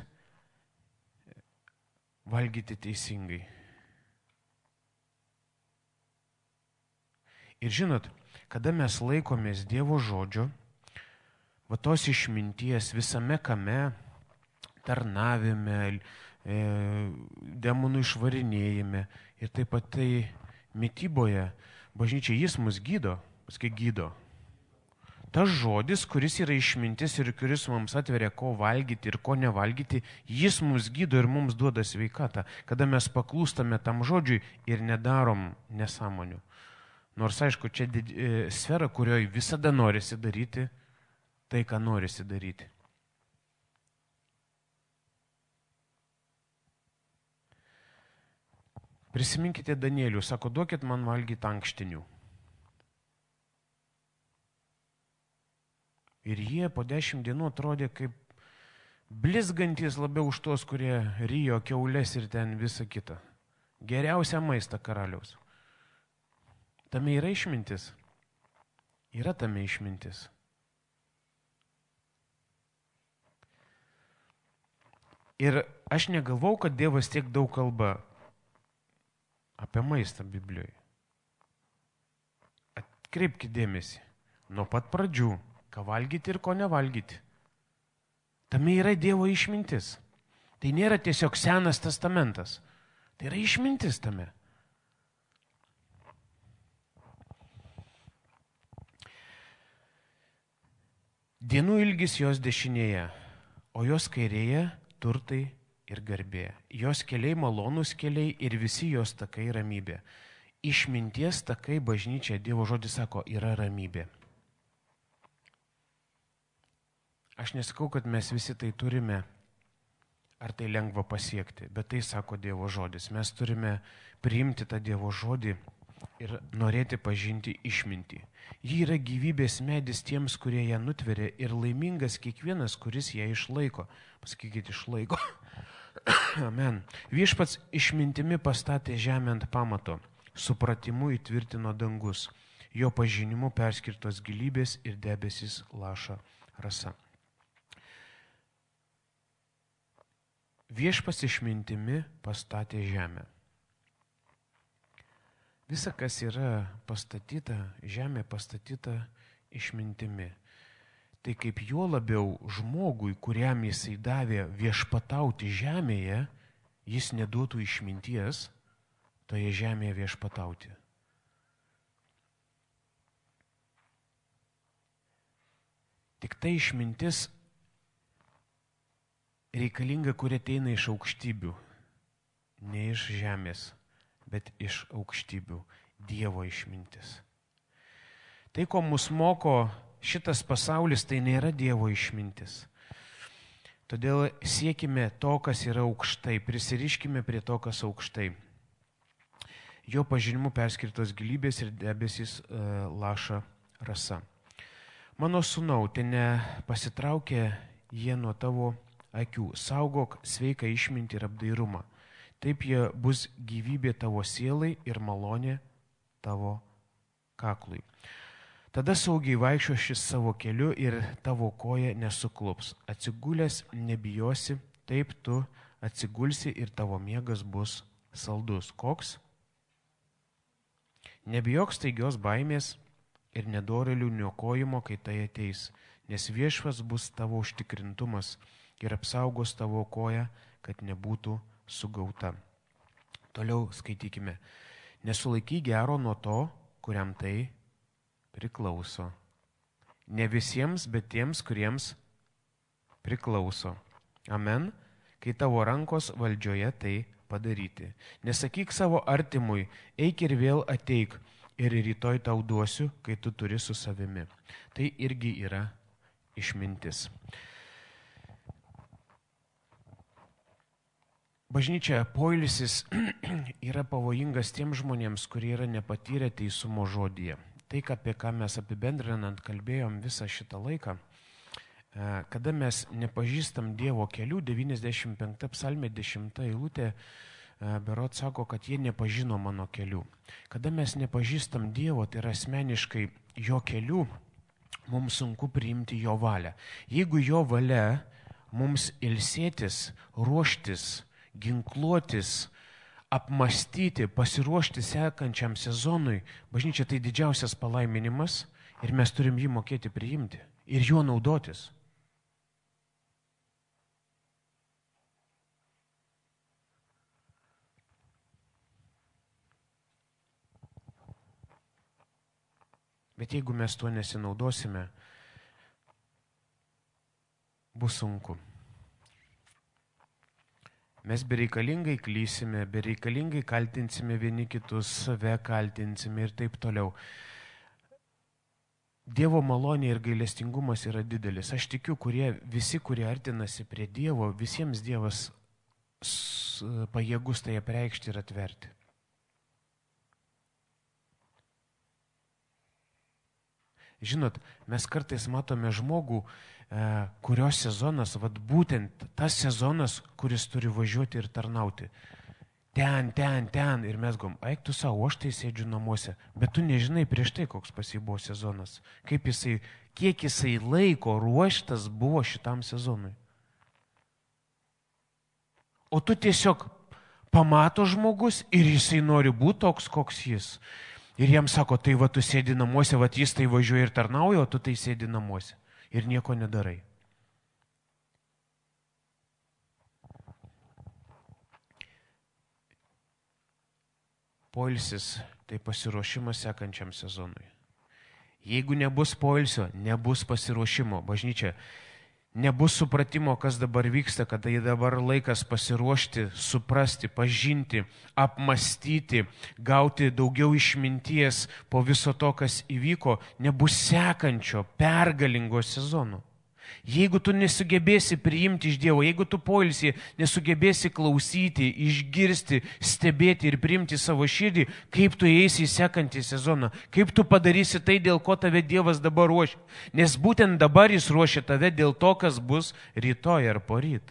valgyti teisingai. Ir žinot, kada mes laikomės Dievo žodžio, va tos išminties visame kame, tarnavime, demonų išvarinėjime ir taip pat tai mityboje, bažnyčia jis mus gydo, paskui gydo. Tas žodis, kuris yra išmintis ir kuris mums atveria, ko valgyti ir ko nevalgyti, jis mus gydo ir mums duoda sveikatą, kada mes paklūstame tam žodžiui ir nedarom nesąmonių. Nors aišku, čia sfera, kurioje visada norisi daryti tai, ką norisi daryti. Prisiminkite Danielių, sako, duokit man valgyti ankštinių. Ir jie po 10 dienų atrodė kaip blizgantis labiau už tos, kurie rijo kiaulės ir ten visą kitą. Geriausią maistą karaliaus. Tame yra išmintis. Yra tame išmintis. Ir aš negalvau, kad Dievas tiek daug kalba apie maistą Biblijoje. Atkreipkite dėmesį. Nuo pat pradžių. Ką valgyti ir ko nevalgyti. Tame yra Dievo išmintis. Tai nėra tiesiog Senas testamentas. Tai yra išmintis tame. Dienų ilgis jos dešinėje, o jos kairėje turtai ir garbė. Jos keliai malonūs keliai ir visi jos takai ramybė. Išminties takai bažnyčia, Dievo žodis sako, yra ramybė. Aš nesakau, kad mes visi tai turime, ar tai lengva pasiekti, bet tai sako Dievo žodis. Mes turime priimti tą Dievo žodį ir norėti pažinti išmintį. Ji yra gyvybės medis tiems, kurie ją nutveria ir laimingas kiekvienas, kuris ją išlaiko. Pasakykite, išlaiko. Amen. Viešpats išmintimi pastatė žemę ant pamato, supratimu įtvirtino dangus, jo pažinimu perskirtos gilybės ir debesis laša rasa. Viešpats išmintimi pastatė žemę. Visa, kas yra pastatyta, žemė pastatyta išmintimi. Tai kaip juo labiau žmogui, kuriam jisai davė viešpatauti žemėje, jis neduotų išminties toje žemėje viešpatauti. Tik tai išmintis reikalinga, kuri ateina iš aukštybių, ne iš žemės, bet iš aukštybių, Dievo išmintis. Tai, ko mus moko šitas pasaulis, tai nėra Dievo išmintis. Todėl siekime to, kas yra aukštai, prisiriškime prie to, kas aukštai. Jo pažinimu perskirtos gilybės ir debesis laša rasa. Mano sūnau, te nepasitraukė jie nuo tavo akių, saugok sveiką išmintį ir apdairumą. Taip jie bus gyvybė tavo sielai ir malonė tavo kaklui. Tada saugiai vaikščio šis savo keliu ir tavo koja nesuklups. Atsigulęs nebijosi, taip tu atsigulsi ir tavo miegas bus saldus. Koks? Nebijok staigios baimės ir nedorėlių niokojimo, kai tai ateis, nes viešpats bus tavo užtikrintumas ir apsaugos tavo koją, kad nebūtų sugauta. Toliau skaitykime. Nesulaikyk gero nuo to, kuriam tai priklauso. Ne visiems, bet tiems, kuriems priklauso. Amen. Kai tavo rankos valdžioje tai padaryti. Nesakyk savo artimui, eik ir vėl ateik, ir rytoj tau duosiu, kai tu turi su savimi. Tai irgi yra išmintis. Bažnyčia poilsis yra pavojingas tiems žmonėms, kurie yra nepatyrę teisumo žodyje. Tai, apie ką mes apibendrinant kalbėjom visą šitą laiką, kada mes nepažįstam Dievo kelių, 95 psalmė 10 eilutė, Berot sako, kad jie nepažino mano kelių. Kada mes nepažįstam Dievo, tai yra asmeniškai jo kelių, mums sunku priimti jo valią. Jeigu jo valia mums ilsėtis, ruoštis, ginkluotis, apmastyti, pasiruošti sekančiam sezonui, bažnyčia tai didžiausias palaiminimas ir mes turim jį mokėti priimti ir juo naudotis. Bet jeigu mes tuo nesinaudosime, bus sunku. Mes bereikalingai klysime, bereikalingai kaltinsime vieni kitus, save kaltinsime ir taip toliau. Dievo malonė ir gailestingumas yra didelis. Aš tikiu, visi, kurie artinasi prie Dievo, visiems Dievas pajėgus tai apreikšti ir atverti. Žinot, mes kartais matome žmogų, kurios sezonas, būtent tas sezonas, kuris turi važiuoti ir tarnauti. Ten, ir mes galvom, eik tu savo, aš tai sėdžiu namuose, bet tu nežinai prieš tai, koks pas jį buvo sezonas, kiek jisai laiko ruoštas buvo šitam sezonui. O tu tiesiog pamato žmogus ir jisai nori būti toks, koks jis. Ir jam sako, tai va tu sėdi namuose, va jis tai važiuoja ir tarnauja, o tu tai sėdi namuose ir nieko nedarai. Poilsis tai pasiruošimas sekančiam sezonui. Jeigu nebus poilsio, nebus pasiruošimo. Bažnyčia, nebus supratimo, kas dabar vyksta, kada dabar laikas pasiruošti, suprasti, pažinti, apmastyti, gauti daugiau išminties po viso to, kas įvyko, nebus sekančio, pergalingo sezono. Jeigu tu nesugebėsi priimti iš Dievo, jeigu tu poilsį nesugebėsi klausyti, išgirsti, stebėti ir priimti savo širdį, kaip tu eisi į sekantį sezoną, kaip tu padarysi tai, dėl ko tave Dievas dabar ruošia. Nes būtent dabar jis ruošia tave dėl to, kas bus rytoj ar poryt.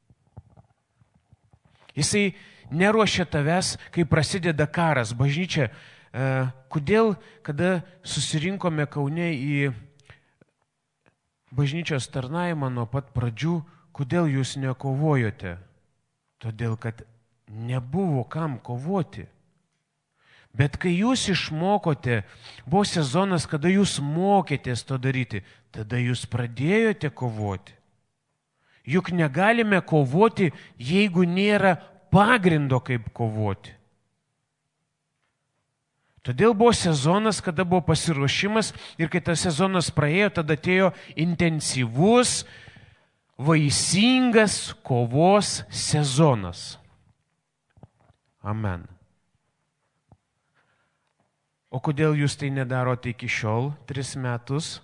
Jisai neruošia tavęs, kai prasideda karas. Bažnyčia, kodėl, kada susirinkome Kaune į bažnyčios tarnavimą nuo pat pradžių, kodėl jūs nekovojote? Todėl, kad nebuvo kam kovoti. Bet kai jūs išmokote, buvo sezonas, kada jūs mokėtės to daryti, tada jūs pradėjote kovoti. Juk negalime kovoti, jeigu nėra pagrindo, kaip kovoti. Todėl buvo sezonas, kada buvo pasiruošimas ir kai tas sezonas praėjo, tada atėjo intensyvus, vaisingas kovos sezonas. Amen. O kodėl jūs tai nedarote iki šiol, 3 metus?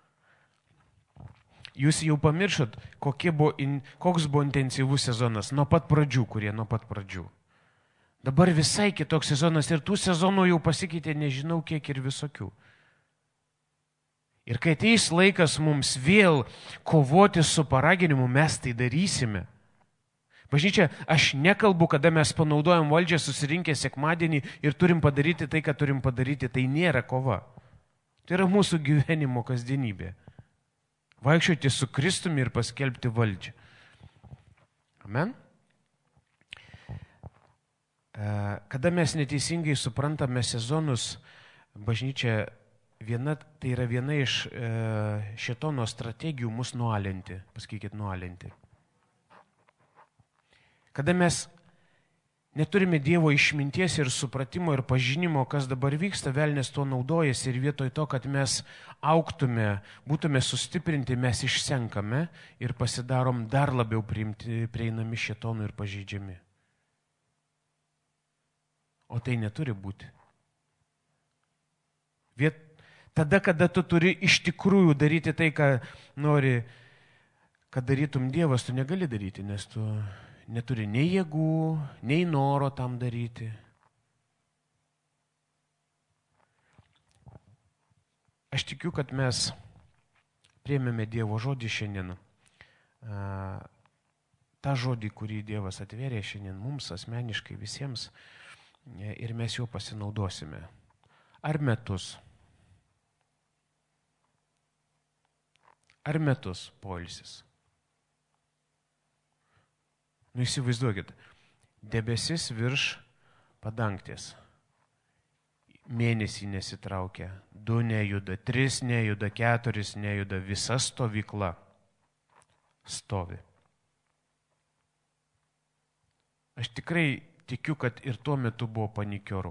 Jūs jau pamiršot, koks buvo intensyvus sezonas nuo pat pradžių. Dabar visai kitoks sezonas ir tų sezonų jau pasikeitė nežinau kiek ir visokių. Ir kai ateis laikas mums vėl kovoti su paraginimu, mes tai darysime. Bažnyčia, aš nekalbu, kada mes panaudojam valdžią susirinkę sekmadienį ir turim padaryti tai, ką turim padaryti. Tai nėra kova. Tai yra mūsų gyvenimo kasdienybė. Vaikščioti su Kristumi ir paskelbti valdžią. Amen. Kada mes neteisingai suprantame sezonus, bažnyčia tai yra viena iš šėtono strategijų mus nualinti. Pasakykit, nualinti. Kada mes neturime Dievo išminties ir supratimo ir pažinimo, kas dabar vyksta, velnias tuo naudojasi ir vietoj to, kad mes augtume, būtume sustiprinti, mes išsenkame ir pasidarom dar labiau prieinami šėtonui ir pažeidžiami. O tai neturi būti. Tada, kada tu turi iš tikrųjų daryti tai, ką nori, kad darytum Dievas, tu negali daryti, nes tu neturi nei jėgų, nei noro tam daryti. Aš tikiu, kad mes priėmėme Dievo žodį šiandien. Ta žodį, kurį Dievas atvėrė šiandien mums asmeniškai visiems, ir mes juo pasinaudosime. Ar metus poilsis? Įsivaizduokit, debesis virš padangtės. Mėnesį nesitraukia, 2 nejuda, 3 nejuda, 4 nejuda, visa stovykla stovi. Aš tikrai tikiu, kad ir tuo metu buvo panikiorų.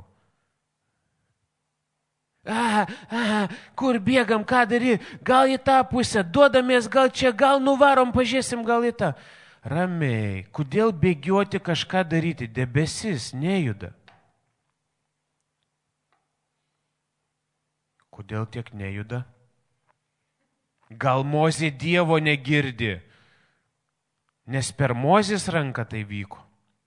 Kur bėgam, ką daryti, gal į tą pusę, duodamės, gal čia, gal nuvarom, pažiūrėsim, gal į tą. Ramiai, kodėl bėgioti kažką daryti, debesis nejuda. Kodėl tiek nejuda? Gal Mozė Dievo negirdi, nes per Mozės ranką tai vyko.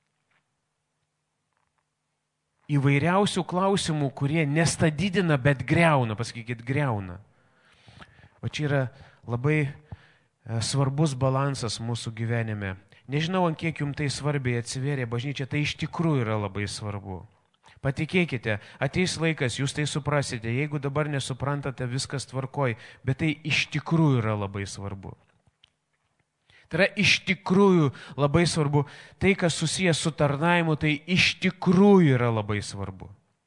Įvairiausių klausimų, kurie nestadidina, bet greuna, pasakykit, greuna. O čia yra labai svarbus balansas mūsų gyvenime. Nežinau, ant kiek jums tai svarbiai atsivėrė bažnyčia, tai iš tikrųjų yra labai svarbu. Patikėkite, ateis laikas, jūs tai suprasite, jeigu dabar nesuprantate, viskas tvarkoj, bet tai iš tikrųjų yra labai svarbu. Tai yra iš tikrųjų labai svarbu. Tai, kas susijęs su tarnavimu, tai iš tikrųjų yra labai svarbu.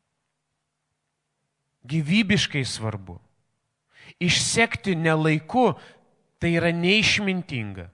Gyvybiškai svarbu. Išsekti nelaiku, tai yra neišmintinga.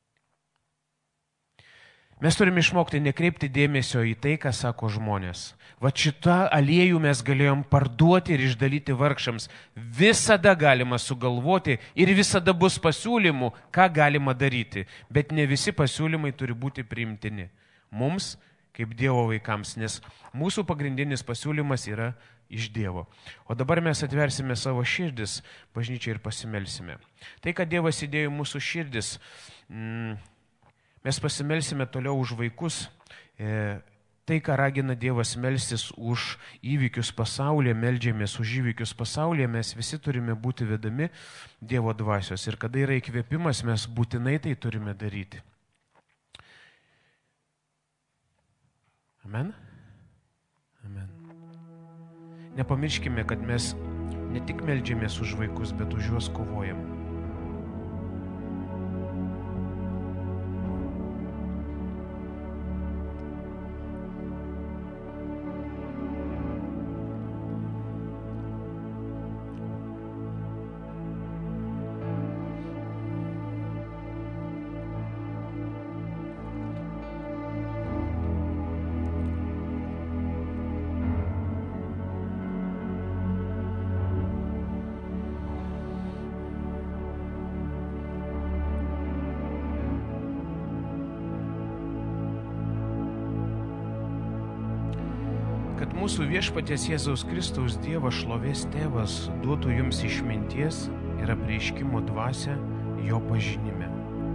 Mes turime išmokti nekreipti dėmesio į tai, ką sako žmonės. Va šitą aliejų mes galėjom parduoti ir išdalyti vargšams. Visada galima sugalvoti ir visada bus pasiūlymų, ką galima daryti. Bet ne visi pasiūlymai turi būti priimtini. Mums, kaip Dievo vaikams, nes mūsų pagrindinis pasiūlymas yra iš Dievo. O dabar mes atversime savo širdis bažnyčiai ir pasimelsime. Tai, kad Dievas įdėjo mūsų širdis, mes pasimelsime toliau už vaikus. Tai, ką ragina Dievas melstis už įvykius pasaulyje, meldžiamės už įvykius pasaulyje, mes visi turime būti vedami Dievo dvasios. Ir kada yra įkvėpimas, mes būtinai tai turime daryti. Amen? Amen. Nepamirškime, kad mes ne tik meldžiamės už vaikus, bet už juos kovojam. Kad mūsų viešpaties Jėzaus Kristaus Dievas šlovės Tėvas duotų jums išminties ir apreiškimo dvasią jo pažinime.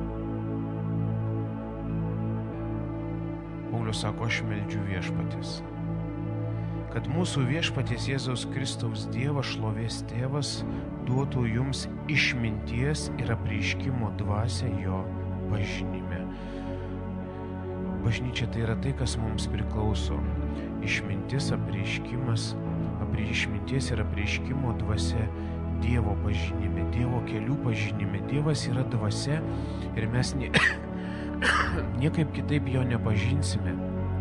Paulius sako, aš meldžiu viešpaties. Kad mūsų viešpaties Jėzaus Kristaus Dievas šlovės Tėvas duotų jums išminties ir apreiškimo dvasią jo pažinime. Bažnyčia tai yra tai, kas mums priklauso. Išmintis, išminties ir apreiškimo dvasia Dievo pažinime, Dievo kelių pažinime. Dievas yra dvasia ir mes niekaip kitaip jo nepažinsime,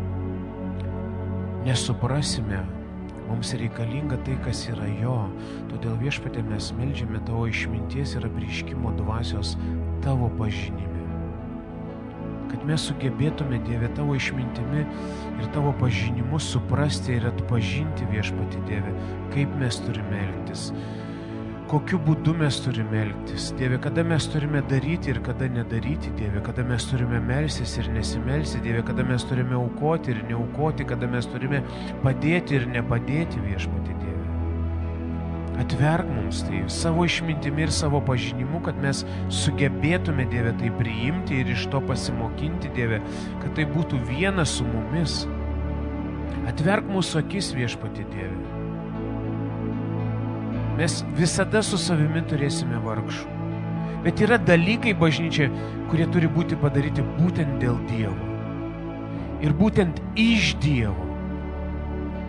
nesuprasime. Mums reikalinga tai, kas yra jo. Todėl viešpatie mes meldžiame tavo išminties ir apreiškimo dvasios tavo pažinime. Kad mes sugebėtume, Dieve, tavo išmintimi ir tavo pažinimu suprasti ir atpažinti, viešpati Dieve, kaip mes turime elgtis, kokiu būdu mes turime elgtis, Dieve, kada mes turime daryti ir kada nedaryti, Dieve, kada mes turime melstis ir nesimelsti, Dieve, kada mes turime aukoti ir neaukoti, kada mes turime padėti ir nepadėti, viešpati Dieve. Atverk mums tai savo išmintimi ir savo pažinimu, kad mes sugebėtume, Dieve, tai priimti ir iš to pasimokinti, Dieve, kad tai būtų viena su mumis. Atverk mūsų akis, viešpati Dieve. Mes visada su savimi turėsime vargšų. Bet yra dalykai bažnyčia, kurie turi būti padaryti būtent dėl Dievo. Ir būtent iš Dievo.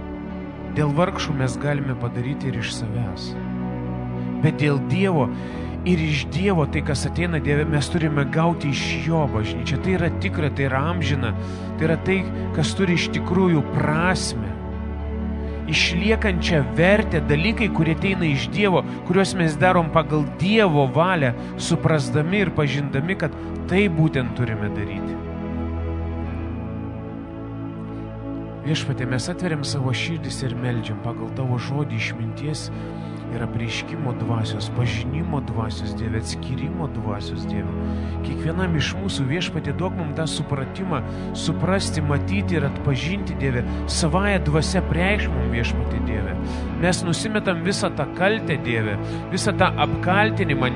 Dėl vargšų mes galime padaryti ir iš savęs. Bet dėl Dievo ir iš Dievo tai, kas ateina, Dieve, mes turime gauti iš Jo bažnyčią. Tai yra tikra, tai yra amžina, tai yra tai, kas turi iš tikrųjų prasme, išliekančią vertę, dalykai, kurie ateina iš Dievo, kuriuos mes darom pagal Dievo valią, suprasdami ir pažindami, kad tai būtent turime daryti. Viešpatie, mes atveriam savo širdis ir meldžiam pagal Tavo žodį išminties ir apreiškimo dvasios, pažinimo dvasios, Dieve, atskyrimo dvasios, Dieve. Kiekvienam iš mūsų, Viešpatie, duok mums tą supratimą, suprasti, matyti ir atpažinti, Dieve, savąją dvasią preikšk mums, Viešpatie, Dieve. Mes nusimetam visą tą kaltę, Dieve, visą tą apkaltinimą,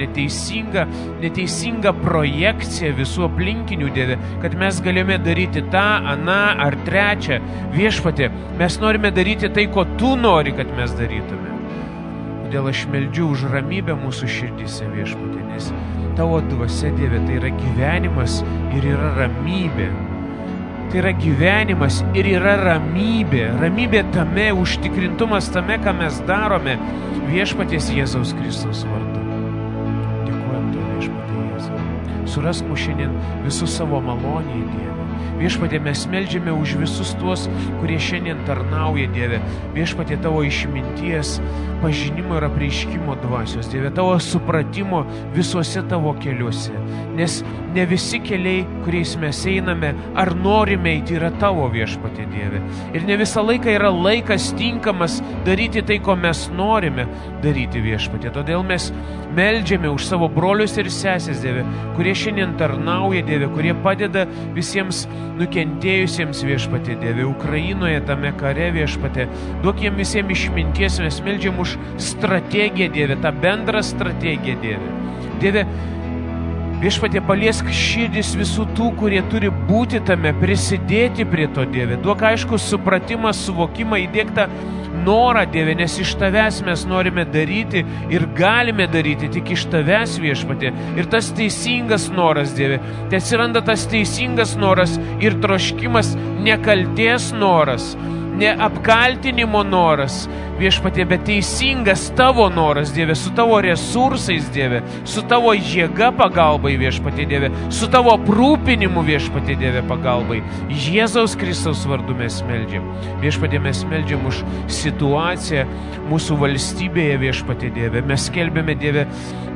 neteisingą projekciją visų aplinkinių, Dieve, kad mes galime daryti tą, aną ar trečią. Viešpatie, mes norime daryti tai, ko Tu nori, kad mes darytume. Todėl aš meldžiu už ramybę mūsų širdise, Viešpatie, nes Tavo dvasia, Dieve, tai yra gyvenimas ir yra ramybė. Tai yra gyvenimas ir yra ramybė. Ramybė tame, užtikrintumas tame, ką mes darome, Viešpaties Jėzaus Kristaus vardu. Dėkojam Tau, Viešpatie Jėzau. Surask mūsų šiandien visus savo malonėje, Dieve. Viešpatie, mes meldžiame už visus tuos, kurie šiandien tarnauja, Dieve. Viešpatie, Tavo išminties, pažinimo ir apreiškimo dvasios, Dieve, Tavo supratimo visuose Tavo keliuose. Nes ne visi keliai, kuriais mes einame ar norime eiti, yra Tavo, Viešpatie, Dieve. Ir ne visą laiką yra laikas tinkamas daryti tai, ko mes norime daryti, Viešpatie. Todėl mes meldžiame už savo brolius ir sesės, Dieve, kurie šiandien tarnauja, Dieve, kurie padeda visiems nukentėjusiems, Viešpatie, Dieve, Ukrainoje tame kare, Viešpatie. Duok jiem visiems išminties, mes meldžiam už strategiją, Dieve, tą bendrą strategiją, Dieve. Dieve, Viešpatie, paliesk širdis visų tų, kurie turi būti tame, prisidėti prie to, Dieve. Duok aišku supratimą, suvokimą, įdėktą norą, Dieve, nes iš Tavęs mes norime daryti ir galime daryti tik iš Tavęs, Viešpatie. Ir tas teisingas noras, Dieve, tai atsiranda tas teisingas noras ir troškimas, nekaltės noras, ne apkaltinimo noras, Viešpatie, bet teisingas Tavo noras, Dieve, su Tavo resursais, Dieve, su Tavo jėga pagalbai, Viešpatie, Dieve, su Tavo aprūpinimu, Viešpatie, Dieve, pagalbai. Jėzaus Kristaus vardu mes meldžiam. Viešpatie, mes meldžiam už situaciją mūsų valstybėje, Viešpatie, Dieve. Mes skelbiame, Dieve,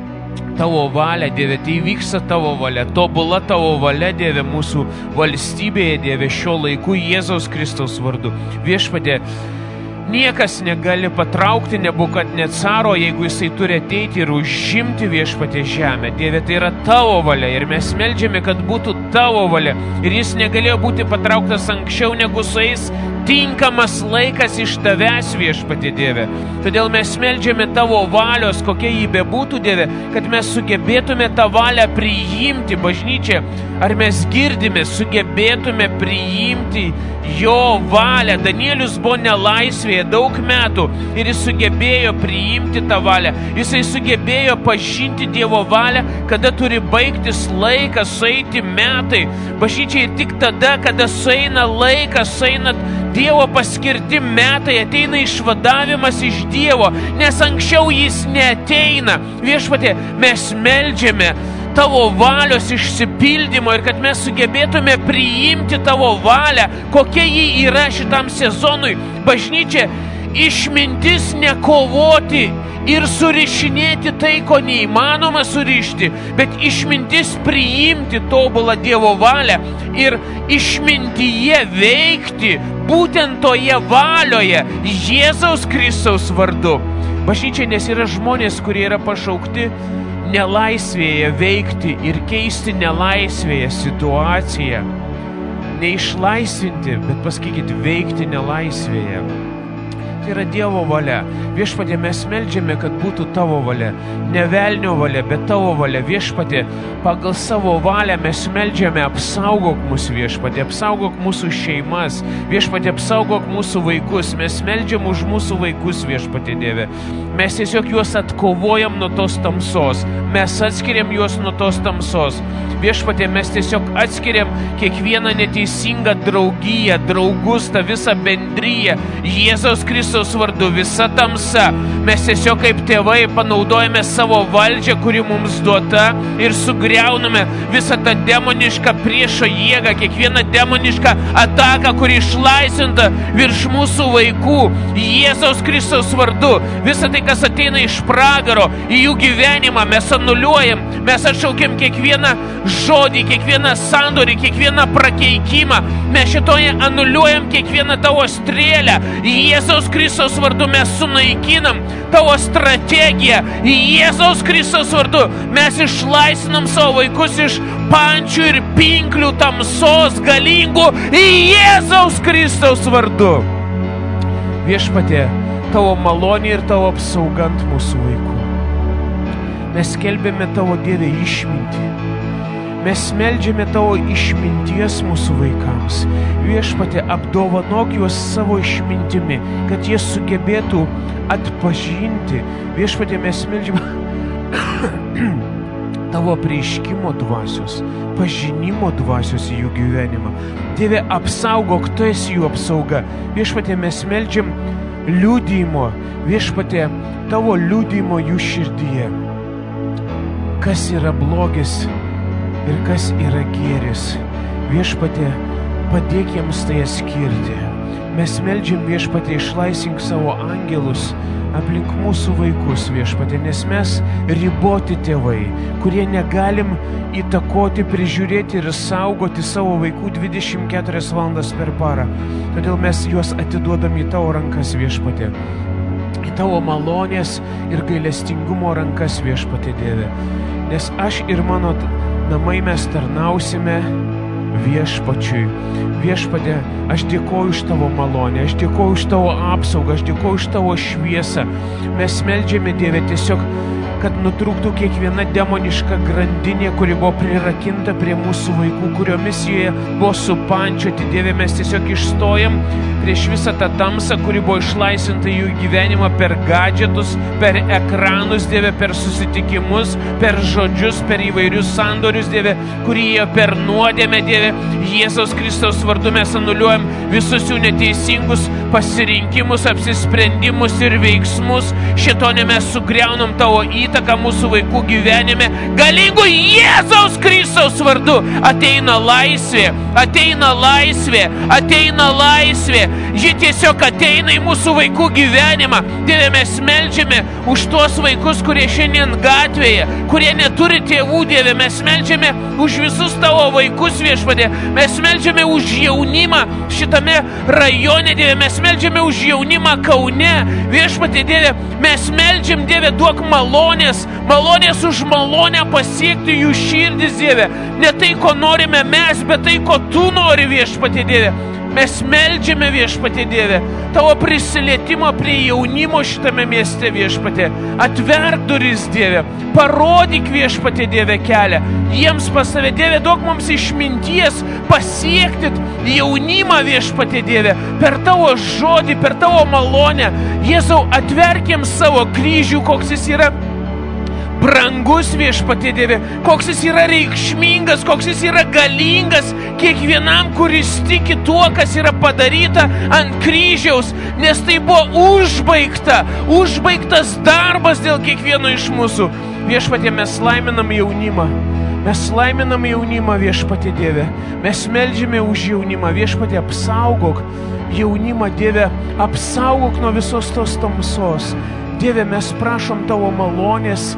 Tavo valia, Dieve, tai vyksta Tavo valia, tobula Tavo valia, Dieve, mūsų valstybėje, Dieve, šio laiku Jėzaus Kristaus vardu. Viešpatie, niekas negali patraukti Nebukadnecaro, jeigu jisai turi ateiti ir užimti, Viešpatie, žemę. Dieve, tai yra Tavo valia ir mes meldžiame, kad būtų Tavo valia. Ir jis negalėjo būti patrauktas anksčiau, negu sueis tinkamas laikas iš Tavęs, Viešpatie, Dieve. Todėl mes meldžiame Tavo valios, kokia jį bebūtų, Dieve, kad mes sugebėtume tą valią priimti. Bažnyčia, ar mes girdime, sugebėtume priimti Jo valią. Danielius buvo nelaisvėje daug metų ir jis sugebėjo priimti tą valią. Jisai sugebėjo pažinti Dievo valią, kada turi baigtis laikas, sueiti metai. Bažnyčiai tik tada, kada sueina laikas, sueina Dievo paskirti metai, ateina išvadavimas iš Dievo, nes anksčiau jis neateina. Viešpatie, mes meldžiame Tavo valios išsipildymo ir kad mes sugebėtume priimti Tavo valią, kokia ji yra šitam sezonui. Bažnyčia, išmintis nekovoti ir surišinėti tai, ko neįmanoma surišti, bet išmintis priimti tobulą Dievo valią ir išmintyje veikti būtent toje valioje Jėzaus Kristaus vardu. Bažnyčia, nes yra žmonės, kurie yra pašaukti nelaisvėje veikti ir keisti nelaisvėje situaciją. Neišlaisvinti, bet pasakykit, veikti nelaisvėje. Tai yra Dievo valia. Viešpatie, mes meldžiame, kad būtų Tavo valia. Ne velnio valia, bet Tavo valia. Viešpatie, pagal savo valią mes meldžiame, apsaugok mus, Viešpatie, apsaugok mūsų šeimas. Viešpatie, apsaugok mūsų vaikus. Mes meldžiam už mūsų vaikus, Viešpatie, Dieve. Mes tiesiog juos atkovojam nuo tos tamsos. Mes atskiriam juos nuo tos tamsos. Viešpatie, mes tiesiog atskiriam kiekvieną neteisingą draugiją, draugus, tą visą bendryją Jėzaus Kristaus Kristaus vardu, visa tamsa. Mes tiesiog kaip tėvai panaudojame savo valdžią, kuri mums duota ir sugriauname visą tą demonišką priešo jėgą, kiekvieną demonišką ataką, kuri išlaisvinta virš mūsų vaikų. Jėzaus Kristaus vardu, visą tai, kas ateina iš pragaro į jų gyvenimą, mes anuliuojam, mes atšaukiam kiekvieną žodį, kiekvieną sandorį, kiekvieną prakeikimą. Mes šitoje anuliuojam kiekvieną tavo strėlę. Jėzaus Kristaus vardu mes sunaikinam tavo strategiją. Jėzaus Kristaus vardu mes išlaisvinam savo vaikus iš pančių ir pinklių tamsos galingų. Jėzaus Kristaus vardu. Viešpatie, tavo malonė ir tavo apsauga ant mūsų vaikų. Mes skelbėme tavo Dieve išmintį. Mes meldžiame tavo išminties mūsų vaikams. Viešpatie, apdovanok juos savo išmintimi, kad jie sugebėtų atpažinti. Viešpatie, mes meldžiame tavo apreiškimo dvasios, pažinimo dvasios į jų gyvenimą. Dieve, apsaugok, tu esi jų apsauga. Viešpatie, mes meldžiam liudijimo. Viešpatie, tavo liudijimo jų širdyje. Kas yra blogis ir kas yra gėris. Viešpatie, padėk jiems tai skirti. Mes meldžiam, Viešpatie, išlaisvink savo angelus aplink mūsų vaikus, Viešpatie, nes mes riboti tėvai, kurie negalim įtakoti, prižiūrėti ir saugoti savo vaikų 24 valandas per parą. Todėl mes juos atiduodam į tavo rankas, Viešpatie. Į tavo malonės ir gailestingumo rankas, Viešpatie Dieve. Nes aš ir mano namai mes tarnausime Viešpačiui. Viešpatie, aš dėkoju už tavo malonę, aš dėkoju už tavo apsaugą, aš dėkoju už tavo šviesą. Mes meldžiame, Dieve, tiesiog, kad nutrūktų kiekviena demoniška grandinė, kuri buvo prirakinta prie mūsų vaikų, kuriomis jie buvo supančioti. Dieve, mes tiesiog išstojam prieš visą tą tamsą, kuri buvo išlaisvinta jų gyvenimą per gadžetus, per ekranus, Dieve, per susitikimus, per žodžius, per įvairius sandorius, Dieve, kurį jie per nuodėmę, Dieve. Jėzaus Kristaus vardu mes anuliuojam visus jų neteisingus pasirinkimus, apsisprendimus ir veiksmus. Šitone mes sugriaunam tavo įtaką mūsų vaikų gyvenime. Galingų Jėzaus Kristaus vardu ateina laisvė, ateina laisvė, ateina laisvė. Ji tiesiog ateina į mūsų vaikų gyvenimą. Dieve, mes meldžiame už tuos vaikus, kurie šiandien gatvėje, kurie neturi tėvų, Dieve. Mes meldžiame už visus tavo vaikus, Viešpatie. Mes meldžiame už jaunimą šitame rajone, Dieve. Mes meldžiame už jaunimą Kaune. Viešpatie, Dieve, mes meldžiam, Dieve, duok malonės, malonės už malonę pasiekti jų širdis, Dieve. Ne tai, ko norime mes, bet tai, ko tu nori, Viešpatie, Dieve. Mes meldžiame, Viešpatie Dieve, tavo prisilietimą prie jaunimo šitame mieste, Viešpatie. Atverk duris, Dieve, parodyk, Viešpatie Dieve, kelią. Jiems pas tave, Dieve, duok mums išminties pasiekti jaunimą, Viešpatie Dieve, per tavo žodį, per tavo malonę. Jėzau, atverkim savo kryžių, koks jis yra brangus, Viešpatie Dieve, koks jis yra reikšmingas, koks jis yra galingas kiekvienam, kuris tiki tuo, kas yra padaryta ant kryžiaus, nes tai buvo užbaigtas darbas dėl kiekvieno iš mūsų. Viešpatie, mes laiminam jaunimą. Mes laiminam jaunimą, Viešpatie Dieve. Mes meldžiame už jaunimą. Viešpatie, apsaugok jaunimą, Dieve, apsaugok nuo visos tos tamsos. Dieve, mes prašom tavo malonės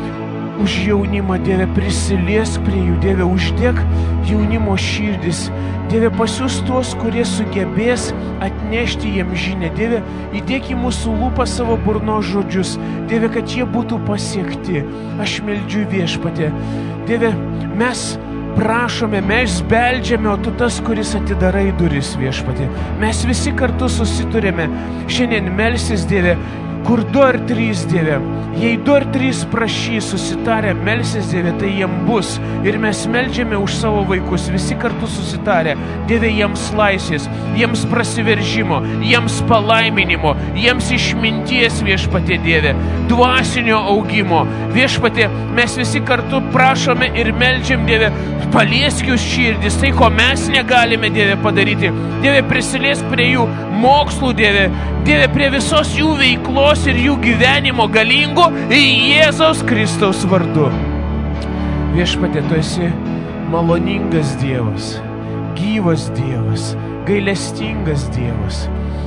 už jaunimą, Dieve, prisiliesk prie jų, Dieve, uždėk jaunimo širdis. Dieve, pasiūs tuos, kurie sugebės atnešti jiem žinią. Dieve, įdėk į mūsų lūpą savo burnos žodžius. Dieve, kad jie būtų pasiekti. Aš meldžiu, Viešpatie. Dieve, mes prašome, mes beldžiame, o tu tas, kuris atidarai duris, Viešpatie. Mes visi kartu susiturėme. Šiandien melsis, Dieve, kur 2 ar 3, Dieve. Jei 2 ar 3 prašys, susitarę, melsis, Dieve, tai jiem bus. Ir mes meldžiame už savo vaikus, visi kartu susitarę. Dieve, jiems laisvės, jiems prasiveržimo, jiems palaiminimo, jiems išminties, Viešpatie Dieve, dvasinio augimo. Viešpatie, mes visi kartu prašome ir meldžiam, Dieve, paliesk jų širdis, tai ko mes negalime, Dieve, padaryti. Dieve, prisiliesk prie jų mokslų, Dieve, prie visos jų veiklos ir jų gyvenimo galingo į Jėzaus Kristaus vardu. Viešpatie, tu esi maloningas Dievas, gyvas Dievas, gailestingas Dievas.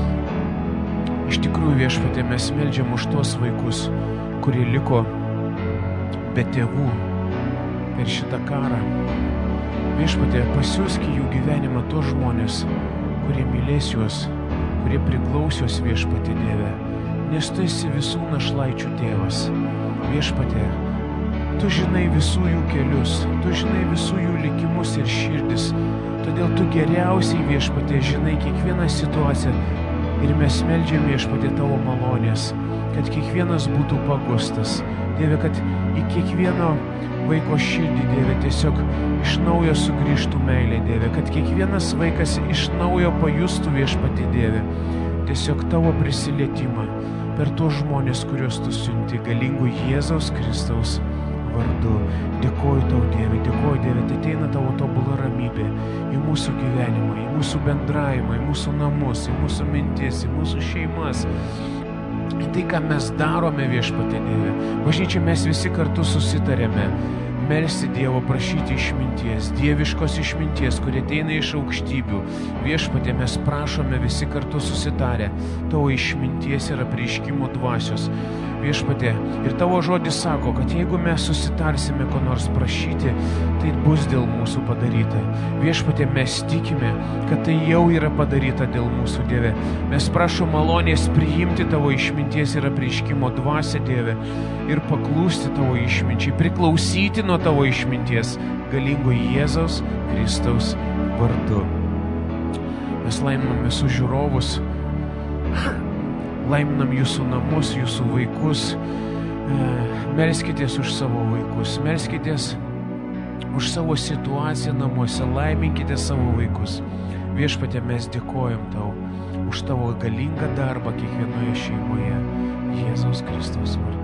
Iš tikrųjų, Viešpatie, mes meldžiam už tuos vaikus, kurie liko be tėvų per šitą karą. Viešpatie, pasiųsk į jų gyvenimą tos žmonės, kurie mylės juos, kurie priglaus juos, Viešpatie Dieve, nes tu esi visų našlaičių tėvas. Viešpatie, tu žinai visų jų kelius, tu žinai visų jų likimus ir širdis, todėl tu geriausiai, Viešpatie, žinai kiekvieną situaciją ir mes meldžiam, Viešpatie, tavo malonės, kad kiekvienas būtų pagustas. Dieve, kad į kiekvieno vaiko širdį, Dieve, tiesiog iš naujo sugrįžtų meilė, Dieve, kad kiekvienas vaikas iš naujo pajustų, Viešpatie Dieve, tiesiog tavo prisilietimą per tuos žmonės, kuriuos tu siunti, galingų Jėzaus Kristaus vardu. Dėkoju tau, Dieve, tai ateina tavo tobula ramybė į mūsų gyvenimą, į mūsų bendravimą, į mūsų namus, į mūsų mintis, į mūsų šeimas. Į tai, ką mes darome, Viešpatie Dieve. Bažnyčia, mes visi kartu susitarėme melsti Dievo, prašyti išminties, dieviškos išminties, kurie ateina iš aukštybių. Viešpatie, mes prašome visi kartu susitarę tavo išminties ir apreiškimo dvasios. Viešpatie, ir tavo žodis sako, kad jeigu mes susitarsime ko nors prašyti, tai bus dėl mūsų padaryta. Viešpatie, mes tikime, kad tai jau yra padaryta dėl mūsų, Dieve. Mes prašom malonės priimti tavo išminties ir apreiškimo dvasią, Dieve, ir paklūsti tavo išminčiai, priklausyti nuo tavo išminties, galingo Jėzaus Kristaus vardu. Mes laiminam visus žiūrovus, laiminam jūsų namus, jūsų vaikus. Melskitės už savo vaikus, melskitės už savo situaciją namuose, laiminkite savo vaikus. Viešpatie, mes dėkojam tau už tavo galingą darbą kiekvienoje šeimoje, Jėzaus Kristaus vardu.